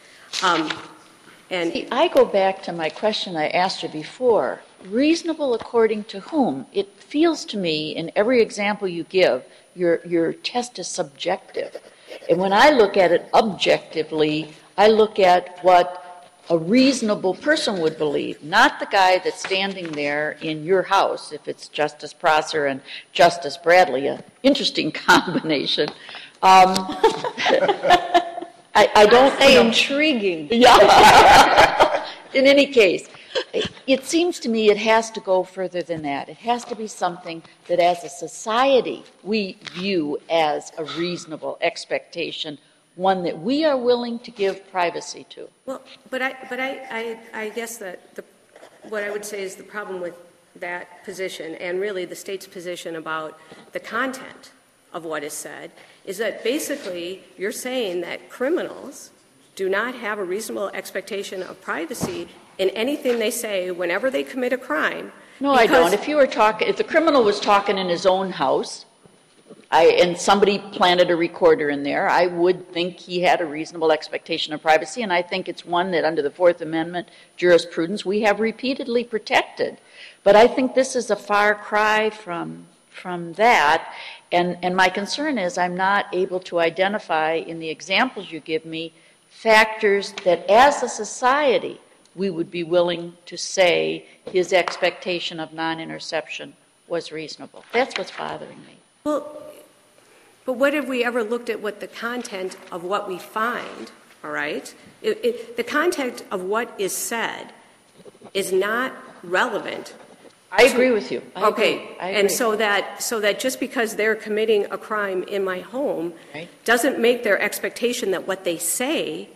And See, I go back to my question I asked you before. Reasonable according to whom? It feels to me, in every example you give, your test is subjective. And when I look at it objectively, I look at what a reasonable person would believe, not the guy that's standing there in your house, if it's Justice Prosser and Justice Bradley, an interesting combination. I don't Say intriguing. Yeah. In any case, it seems to me it has to go further than that. It has to be something that as a society we view as a reasonable expectation, one that we are willing to give privacy to. well, but I guess that what I would say is the problem with that position and really the state's position about the content of what is said is that basically you're saying that criminals do not have a reasonable expectation of privacy in anything they say whenever they commit a crime. No, I don't. If the criminal was talking in his own house, and somebody planted a recorder in there, I would think he had a reasonable expectation of privacy, and I think it's one that under the Fourth Amendment jurisprudence we have repeatedly protected. But I think this is a far cry from that, and my concern is I'm not able to identify in the examples you give me factors that as a society we would be willing to say his expectation of non-interception was reasonable. That's what's bothering me. Well, but what have we ever looked at what the content of what we find, all right? The content of what is said is not relevant. I agree with you. I agree. And so that just because they're committing a crime in my home doesn't make their expectation that what they say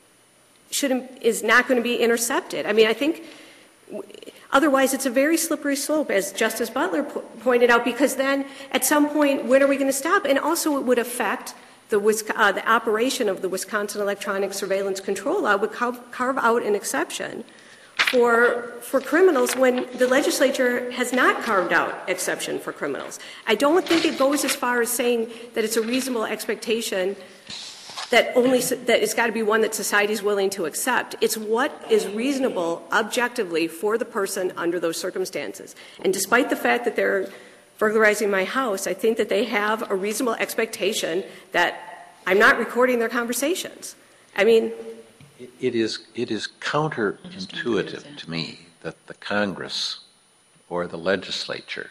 is not going to be intercepted. I mean, I think otherwise it's a very slippery slope, as Justice Butler pointed out, because then at some point, when are we going to stop? And also it would affect the operation of the Wisconsin Electronic Surveillance Control Law would carve out an exception for criminals when the legislature has not carved out exception for criminals. I don't think it goes as far as saying that it's a reasonable expectation that it's got to be one that society is willing to accept. It's what is reasonable objectively for the person under those circumstances. And despite the fact that they're burglarizing my house, I think that they have a reasonable expectation that I'm not recording their conversations. I mean, it is counterintuitive to me that the Congress or the legislature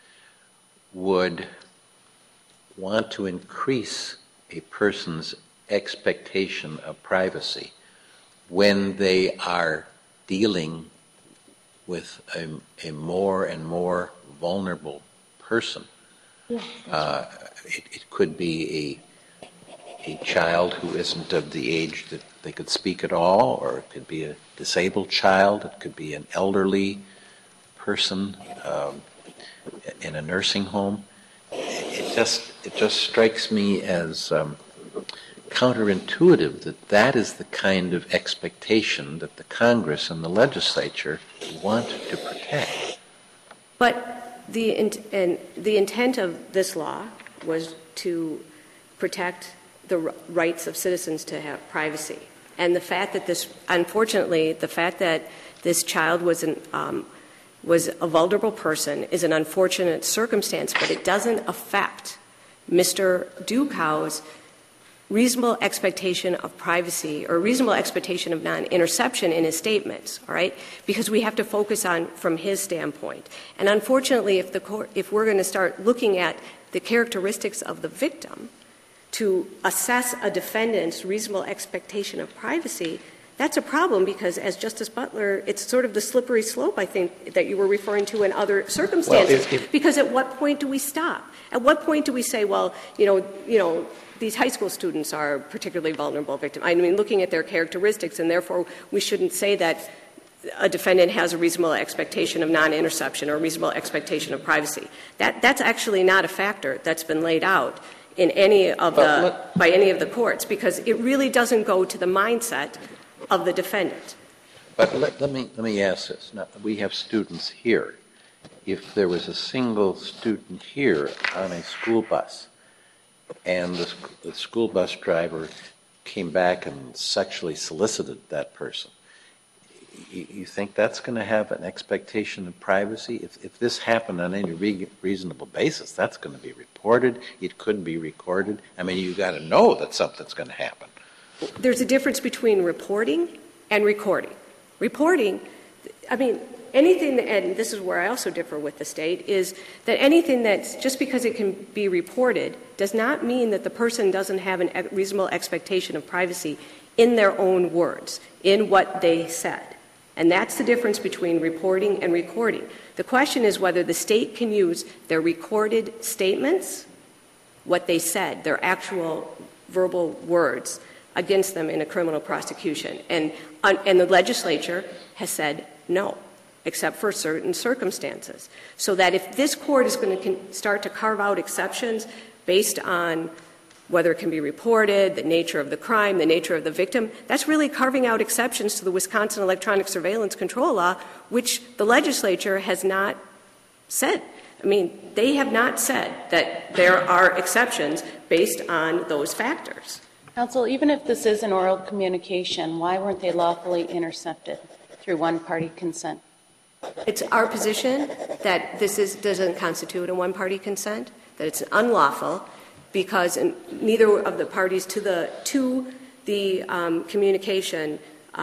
would want to increase a person's expectation of privacy when they are dealing with a more and more vulnerable person. It could be a child who isn't of the age that they could speak at all, or it could be a disabled child, it could be an elderly person in a nursing home. It just strikes me as counterintuitive that is the kind of expectation that the Congress and the legislature want to protect. but the intent of this law was to protect the rights of citizens to have privacy. And the fact that unfortunately, the fact that this child was a vulnerable person is an unfortunate circumstance, but it doesn't affect Mr. Dukow's reasonable expectation of privacy or reasonable expectation of non-interception in his statements, all right? Because we have to focus on from his standpoint. And unfortunately, if we're going to start looking at the characteristics of the victim to assess a defendant's reasonable expectation of privacy, that's a problem because, as Justice Butler, it's sort of the slippery slope, I think, that you were referring to in other circumstances. Because at what point do we stop? At what point do we say, well, you know, these high school students are particularly vulnerable victims? I mean, looking at their characteristics, and therefore we shouldn't say that a defendant has a reasonable expectation of non-interception or a reasonable expectation of privacy. That's actually not a factor that's been laid out in any of by any of the courts, because it really doesn't go to the mindset of the defendant. But let me ask this. Now, we have students here. If there was a single student here on a school bus and the school bus driver came back and sexually solicited that person, you think that's going to have an expectation of privacy? If this happened on any reasonable basis, that's going to be reported. It couldn't be recorded. I mean, you got to know that something's going to happen. There's a difference between reporting and recording. Reporting, I mean, anything, and this is where I also differ with the state, is that anything that's, just because it can be reported, does not mean that the person doesn't have a reasonable expectation of privacy in their own words, in what they said. And that's the difference between reporting and recording. The question is whether the state can use their recorded statements, what they said, their actual verbal words, against them in a criminal prosecution. And the legislature has said no, except for certain circumstances. So that if this court is going to start to carve out exceptions based on whether it can be reported, the nature of the crime, the nature of the victim, that's really carving out exceptions to the Wisconsin Electronic Surveillance Control Law, which the legislature has not said. I mean, they have not said that there are exceptions based on those factors. Counsel, even if this is an oral communication, why weren't they lawfully intercepted through one-party consent? It's our position that this doesn't constitute a one-party consent, that it's unlawful, because neither of the parties to the communication,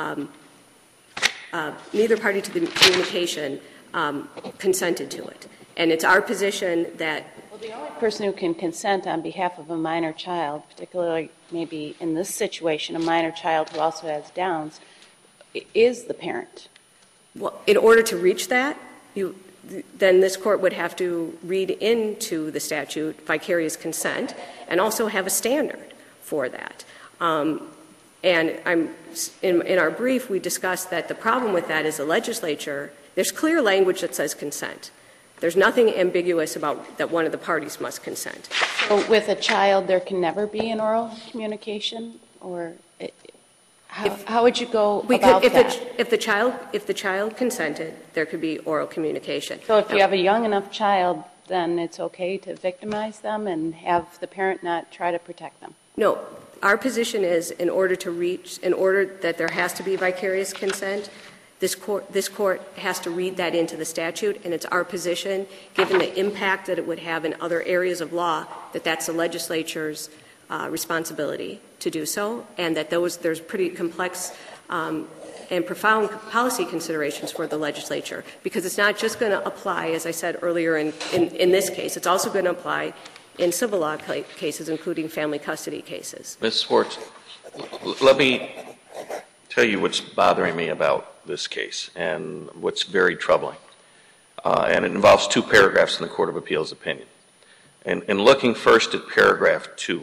neither party to the communication consented to it. And it's our position that the only person who can consent on behalf of a minor child, particularly maybe in this situation, a minor child who also has Downs, is the parent. Well, in order to reach that, then this court would have to read into the statute vicarious consent and also have a standard for that. And in our brief, we discussed that the problem with that is the legislature, there's clear language that says consent. There's nothing ambiguous about that one of the parties must consent. So with a child, there can never be an oral communication? Or how would you go about that? If the child consented, there could be oral communication. So if you have a young enough child, then it's okay to victimize them and have the parent not try to protect them? No. Our position is in order that there has to be vicarious consent, this court has to read that into the statute, and it's our position, given the impact that it would have in other areas of law, that that's the legislature's responsibility to do so, and that there's pretty complex and profound policy considerations for the legislature, because it's not just going to apply, as I said earlier in this case, it's also going to apply in civil law cases, including family custody cases. Ms. Swartz, let me tell you what's bothering me about this case and what's very troubling. And it involves two paragraphs in the Court of Appeals opinion. And looking first at paragraph 2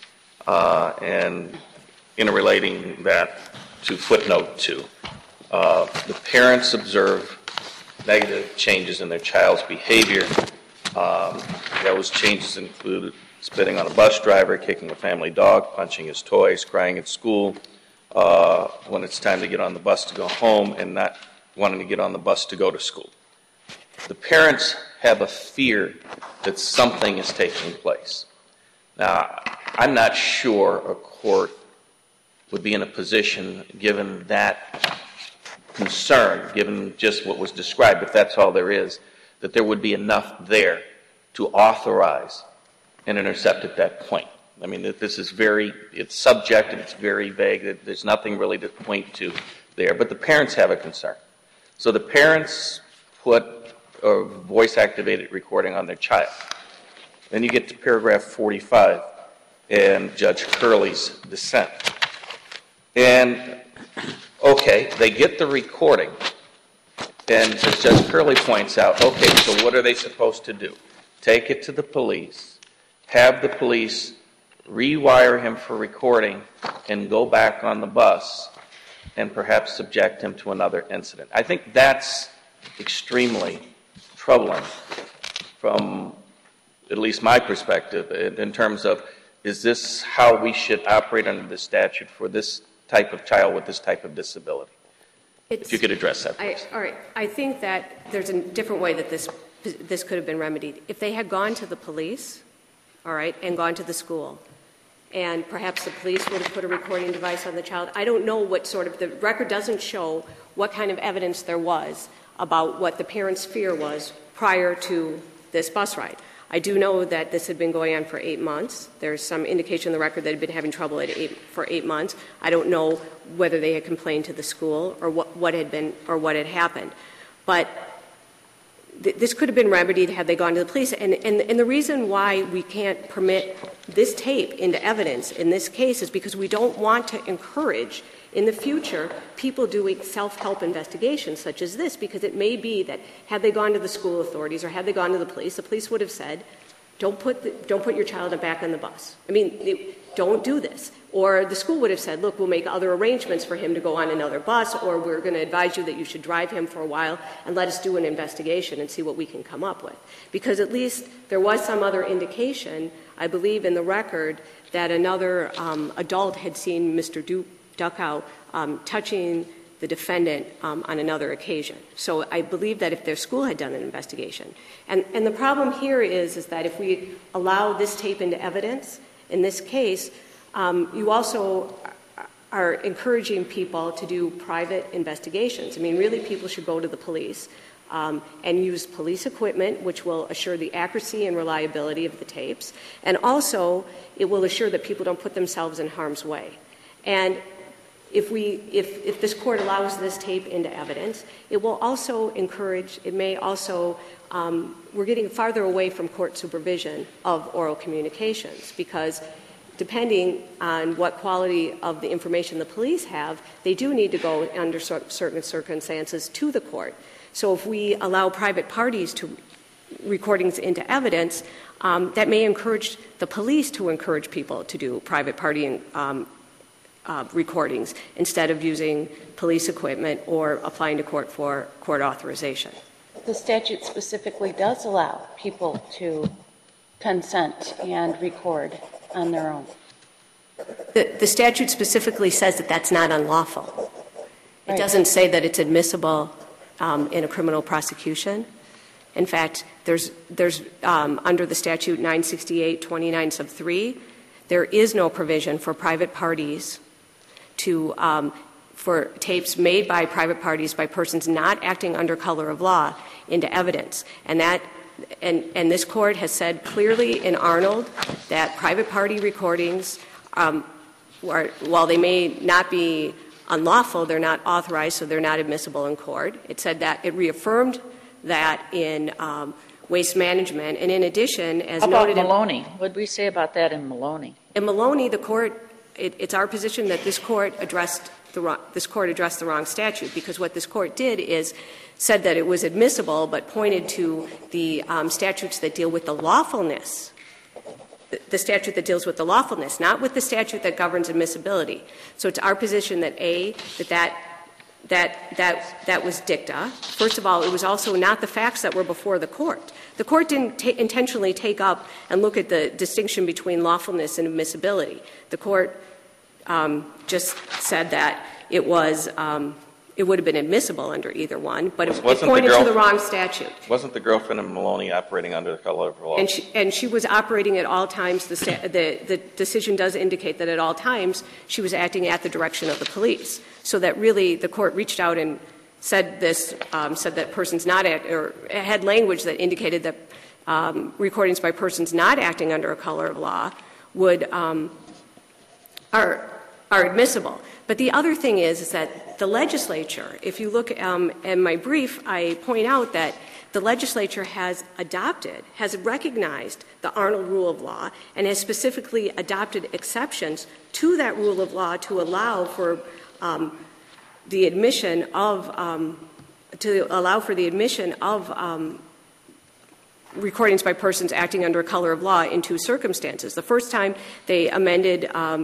and interrelating that to footnote 2, the parents observe negative changes in their child's behavior. Those changes include spitting on a bus driver, kicking a family dog, punching his toys, crying at school, when it's time to get on the bus to go home, and not wanting to get on the bus to go to school. The parents have a fear that something is taking place. Now, I'm not sure a court would be in a position, given that concern, given just what was described, if that's all there is, that there would be enough there to authorize an intercept at that point. I mean, this is it's subjective, it's very vague, there's nothing really to point to there, but the parents have a concern. So the parents put a voice-activated recording on their child. Then you get to paragraph 45 and Judge Curley's dissent. And, okay, they get the recording, and as Judge Curley points out, okay, so what are they supposed to do? Take it to the police, have the police rewire him for recording, and go back on the bus and perhaps subject him to another incident. I think that's extremely troubling from at least my perspective, in terms of, is this how we should operate under the statute for this type of child with this type of disability? If you could address that, please. All right. I think that there's a different way that this could have been remedied. If they had gone to the police, all right, and gone to the school, and perhaps the police would have put a recording device on the child. I don't know what sort of, the record doesn't show what kind of evidence there was about what the parents' fear was prior to this bus ride. I do know that this had been going on for 8 months. There's some indication in the record that had been having trouble for 8 months. I don't know whether they had complained to the school or what had happened. But this could have been remedied had they gone to the police. And the reason why we can't permit this tape into evidence in this case is because we don't want to encourage in the future people doing self-help investigations such as this, because it may be that had they gone to the school authorities or had they gone to the police would have said, don't put your child back on the bus. I mean, don't do this. Or the school would have said, look, we'll make other arrangements for him to go on another bus, or we're going to advise you that you should drive him for a while and let us do an investigation and see what we can come up with. Because at least there was some other indication, I believe, in the record that another adult had seen Mr. Duckow touching the defendant on another occasion. So I believe that if their school had done an investigation. And the problem here is that if we allow this tape into evidence, in this case, you also are encouraging people to do private investigations. I mean, really, people should go to the police and use police equipment, which will assure the accuracy and reliability of the tapes. And also, it will assure that people don't put themselves in harm's way. And if this court allows this tape into evidence, it will also encourage, it may also, we're getting farther away from court supervision of oral communications, because depending on what quality of the information the police have, they do need to go under certain circumstances to the court. So if we allow private parties to recordings into evidence, that may encourage the police to encourage people to do private party recordings instead of using police equipment or applying to court for court authorization. The statute specifically does allow people to consent and record on their own. The statute specifically says that that's not unlawful. It doesn't say that it's admissible in a criminal prosecution. In fact, there's under the statute 968-29 sub 3, there is no provision for private parties to for tapes made by private parties by persons not acting under color of law into evidence. And this court has said clearly in Arnold that private party recordings, while they may not be unlawful, they're not authorized, so they're not admissible in court. It said that, it reaffirmed that in waste management. And in addition, as noted in Maloney? What did we say about that in Maloney? In Maloney, the court, it's our position that this court addressed the wrong statute, because what this court did is said that it was admissible, but pointed to the statutes that deal with the lawfulness, the statute that deals with the lawfulness, not with the statute that governs admissibility. So it's our position that that was dicta. First of all, it was also not the facts that were before the court. The court didn't intentionally take up and look at the distinction between lawfulness and admissibility. The court just said that it was it would have been admissible under either one, but it pointed to the wrong statute. Wasn't the girlfriend of Maloney operating under the color of law? And she was operating at all times. The decision does indicate that at all times she was acting at the direction of the police. So that really the court reached out and said this, said that persons not or had language that indicated that recordings by persons not acting under a color of law would are admissible. But the other thing is that the legislature, if you look in my brief, I point out that the legislature has recognized the Arnold rule of law and has specifically adopted exceptions to that rule of law to allow for the admission of recordings by persons acting under a color of law in two circumstances. The first time they amended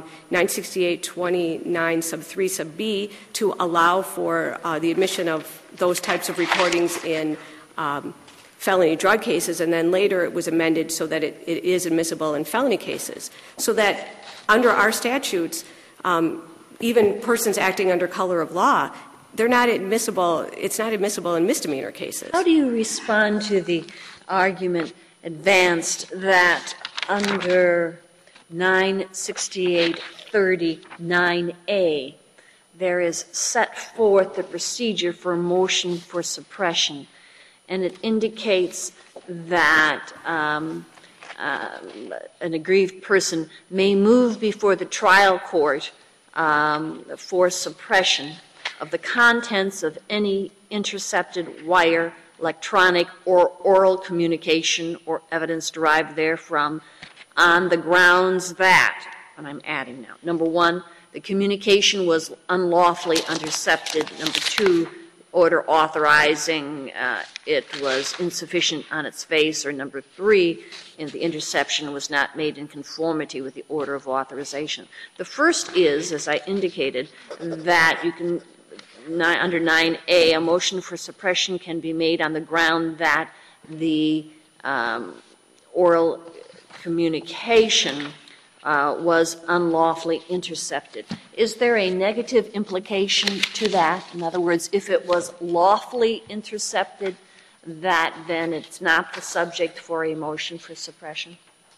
968-29 sub 3 sub B to allow for the admission of those types of recordings in felony drug cases, and then later it was amended so that it is admissible in felony cases. So that under our statutes, even persons acting under color of law, they're not admissible, it's not admissible in misdemeanor cases. How do you respond to the argument advanced that under 96839A, there is set forth the procedure for a motion for suppression, and it indicates that an aggrieved person may move before the trial court for suppression of the contents of any intercepted wire, electronic or oral communication or evidence derived therefrom on the grounds that, and I'm adding now, number one, the communication was unlawfully intercepted. Number two, order authorizing it was insufficient on its face. Or number three, the interception was not made in conformity with the order of authorization. The first is, as I indicated, that you can, under 9A, a motion for suppression can be made on the ground that the oral communication was unlawfully intercepted. Is there a negative implication to that? In other words, if it was lawfully intercepted, that then it's not the subject for a motion for suppression?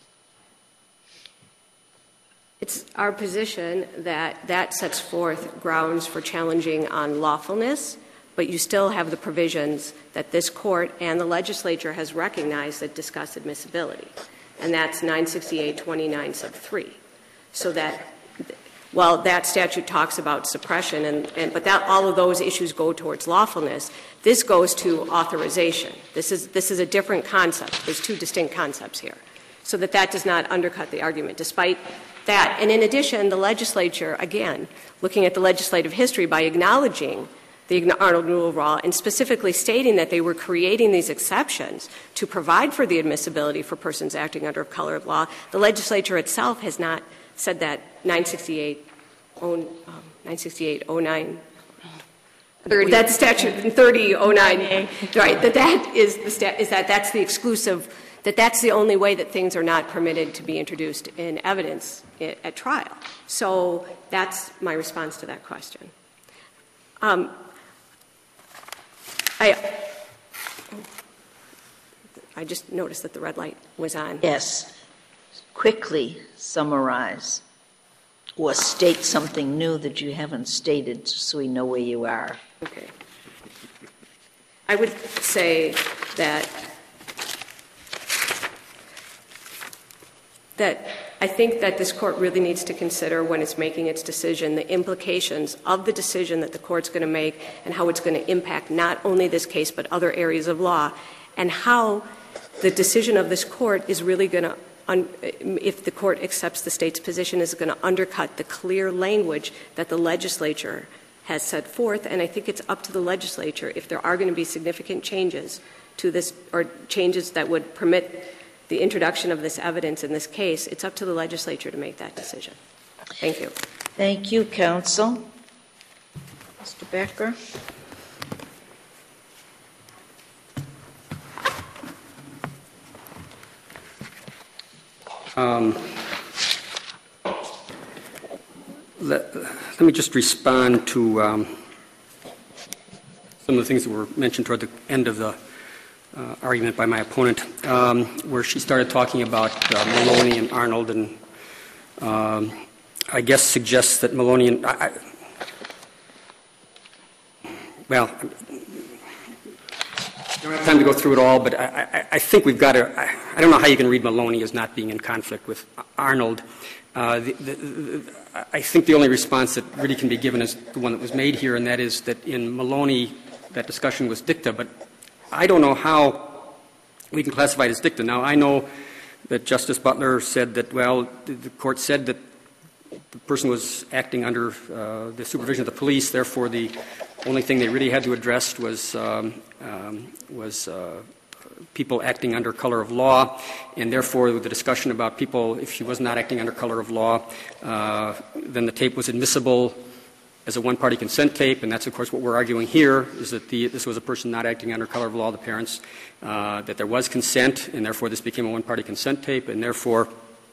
It's our position that that sets forth grounds for challenging on lawfulness, but you still have the provisions that this court and the legislature has recognized that discuss admissibility. And that's 96829 sub 3. So that, well, that statute talks about suppression, but that all of those issues go towards lawfulness. This goes to authorization. This is a different concept. There's two distinct concepts here. So that does not undercut the argument, despite that. And in addition, the legislature, again, looking at the legislative history by acknowledging the Arnold Rule of Law and specifically stating that they were creating these exceptions to provide for the admissibility for persons acting under color of law, the legislature itself has not said that 96809 that statute 3009 right, that's the exclusive, that's the only way that things are not permitted to be introduced in evidence at trial. So that's my response to that question. I just noticed that the red light was on. Yes. Quickly summarize or state something new that you haven't stated so we know where you are. Okay. I would say that I think that this court really needs to consider when it's making its decision the implications of the decision that the court's going to make and how it's going to impact not only this case but other areas of law, and how the decision of this court is really going to, if the court accepts the state's position, is going to undercut the clear language that the legislature has set forth. And I think it's up to the legislature, if there are going to be significant changes to this or changes that would permit the introduction of this evidence in this case, it's up to the legislature to make that decision. Thank you. Thank you, counsel. Mr. Becker. Let me just respond to some of the things that were mentioned toward the end of the argument by my opponent, where she started talking about Maloney and Arnold, and I guess suggests that Maloney and well, I don't have time to go through it all, but I think we've got to. I don't know how you can read Maloney as not being in conflict with Arnold. I think the only response that really can be given is the one that was made here, and that is that in Maloney that discussion was dicta, but I don't know how we can classify it as dicta. Now, I know that Justice Butler said that, well, the court said that the person was acting under the supervision of the police, therefore the only thing they really had to address was people acting under color of law, and therefore the discussion about people, if she was not acting under color of law, then the tape was admissible as a one-party consent tape, and that's, of course, what we're arguing here, is that this was a person not acting under color of law, the parents, that there was consent, and therefore this became a one-party consent tape, and therefore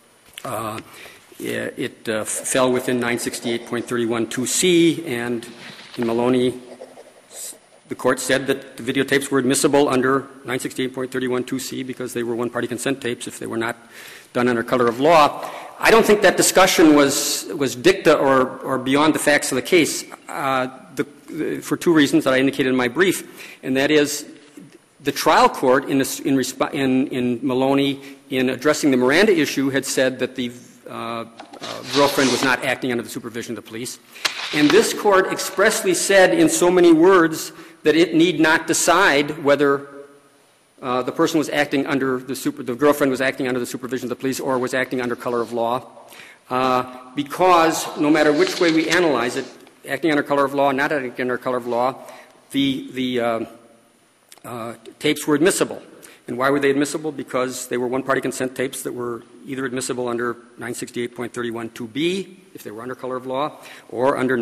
it fell within 968.312C, and in Maloney, the court said that the videotapes were admissible under 968.312C because they were one-party consent tapes if they were not done under color of law. I don't think that discussion was dicta or beyond the facts of the case for two reasons that I indicated in my brief, and that is the trial court in Maloney, in addressing the Miranda issue, had said that the girlfriend was not acting under the supervision of the police. And this court expressly said in so many words that it need not decide whether the person was acting under the girlfriend was acting under the supervision of the police or was acting under color of law, because no matter which way we analyze it, acting under color of law, not acting under color of law, the tapes were admissible. And why were they admissible? Because they were one-party consent tapes that were either admissible under 968.312B if they were under color of law, or under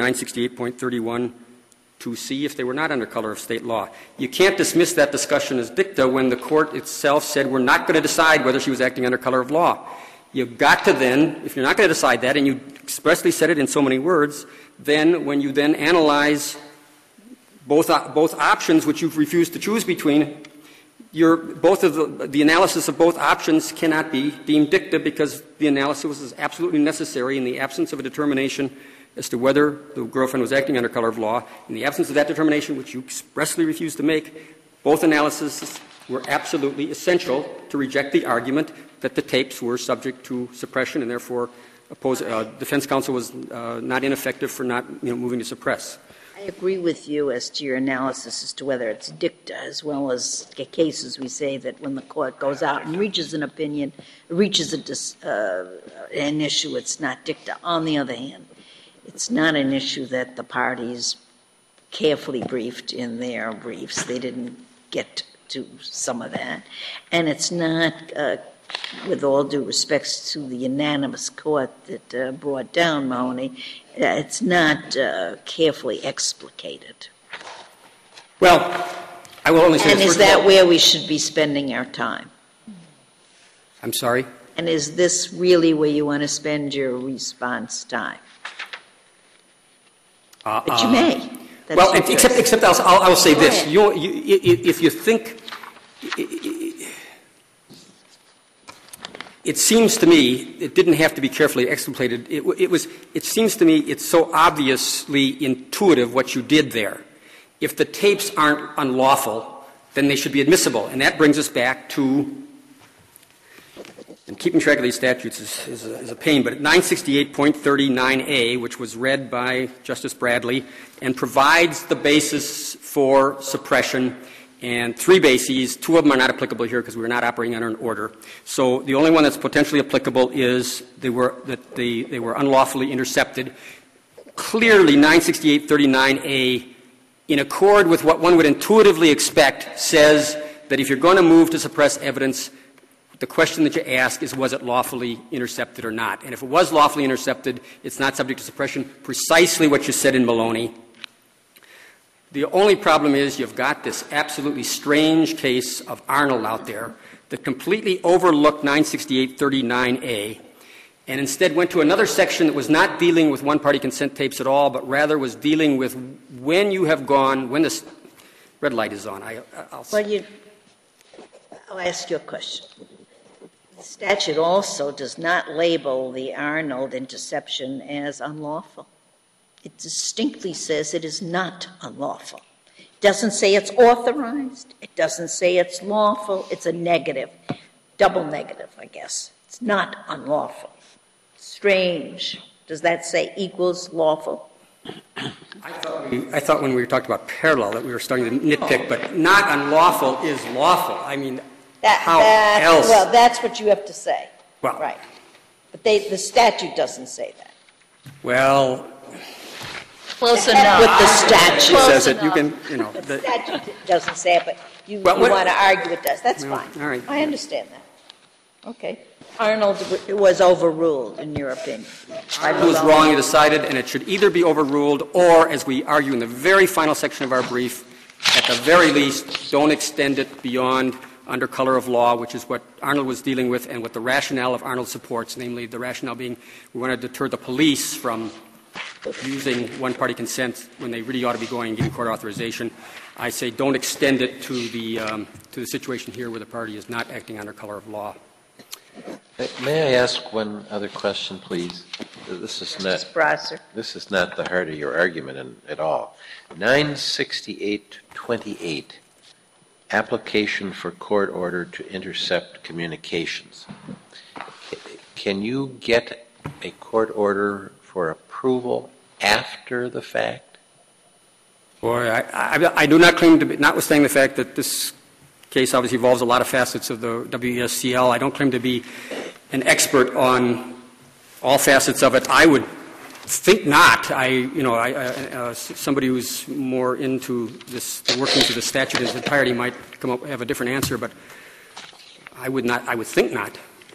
968.312C if they were not under color of state law. You can't dismiss that discussion as dicta when the court itself said we're not going to decide whether she was acting under color of law. You've got to then, if you're not going to decide that, and you expressly said it in so many words, then when you then analyze both options which you've refused to choose between, both of the analysis of both options cannot be deemed dicta because the analysis is absolutely necessary in the absence of a determination as to whether the girlfriend was acting under color of law. In the absence of that determination, which you expressly refused to make, both analyses were absolutely essential to reject the argument that the tapes were subject to suppression and therefore defense counsel was not ineffective for not moving to suppress. I agree with you as to your analysis as to whether it's dicta, as well as cases we say that when the court goes out and reaches an opinion, reaches an issue, it's not dicta. On the other hand, it's not an issue that the parties carefully briefed in their briefs. They didn't get to some of that. And it's not, with all due respects to the unanimous court that brought down Mahoney, it's not carefully explicated. Well, I will only say and this. And is that where we should be spending our time? I'm sorry? And is this really where you want to spend your response time? But you may. That's well, except I'll say this. If you think... It seems to me it didn't have to be carefully explicated. It seems to me it's so obviously intuitive what you did there. If the tapes aren't unlawful, then they should be admissible. And that brings us back to, and keeping track of these statutes is a pain, but 968.39A, which was read by Justice Bradley, and provides the basis for suppression. And three bases, two of them are not applicable here because we were not operating under an order. So the only one that's potentially applicable is they were unlawfully intercepted. Clearly, 968.39A, in accord with what one would intuitively expect, says that if you're going to move to suppress evidence, the question that you ask is, was it lawfully intercepted or not? And if it was lawfully intercepted, it's not subject to suppression, precisely what you said in Maloney. The only problem is you've got this absolutely strange case of Arnold out there that completely overlooked 968.39A and instead went to another section that was not dealing with one-party consent tapes at all, but rather was dealing with when you have gone, when the red light is on. I'll ask you a question. The statute also does not label the Arnold interception as unlawful. It distinctly says it is not unlawful. It doesn't say it's authorized. It doesn't say it's lawful. It's a negative, double negative, I guess. It's not unlawful. Strange. Does that say equals lawful? I thought when we were talking about parallel that we were starting to nitpick, but not unlawful is lawful. I mean, how else? Well, that's what you have to say. Well, right. But the statute doesn't say that. Well... Close enough. With the statute. Says it. You can, the statute doesn't say it, but you want to argue it does. That's fine. All right. I understand that. Okay. Arnold was overruled, in your opinion. It was wrongly decided, and it should either be overruled or, as we argue in the very final section of our brief, at the very least, don't extend it beyond under color of law, which is what Arnold was dealing with and what the rationale of Arnold supports, namely the rationale being we want to deter the police from using one-party consent when they really ought to be going and getting court authorization. I say don't extend it to the situation here where the party is not acting under color of law. May I ask one other question, please? This is not the heart of your argument at all. 96828, application for court order to intercept communications. Can you get a court order for approval after the fact? Boy, I do not claim to be, notwithstanding the fact that this case obviously involves a lot of facets of the WESCL, I don't claim to be an expert on all facets of it. I would think not. Somebody who's more into this, the workings of the statute in its entirety might come up have a different answer, but I would not. I would think not.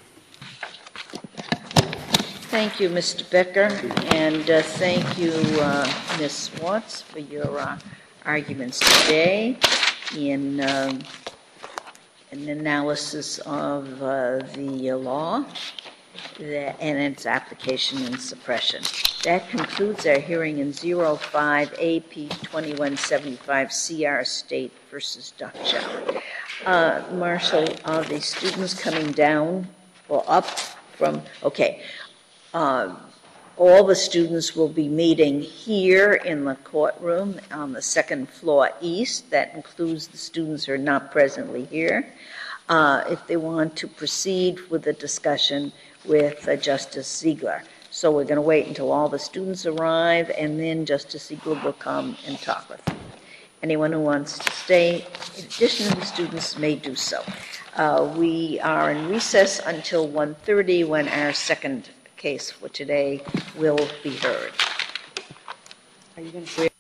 Thank you, Mr. Becker, and thank you, Ms. Swartz, for your arguments today in an analysis of the law and its application and suppression. That concludes our hearing in 05 AP 2175 CR State versus Duckshell. Marshall, are the students coming down or up from? Okay. All the students will be meeting here in the courtroom on the second floor east. That includes the students who are not presently here. If they want to proceed with the discussion with Justice Ziegler. So we're going to wait until all the students arrive, and then Justice Ziegler will come and talk with them. Anyone who wants to stay, in addition to the students, may do so. We are in recess until 1:30 when our second case for today will be heard. Are you going to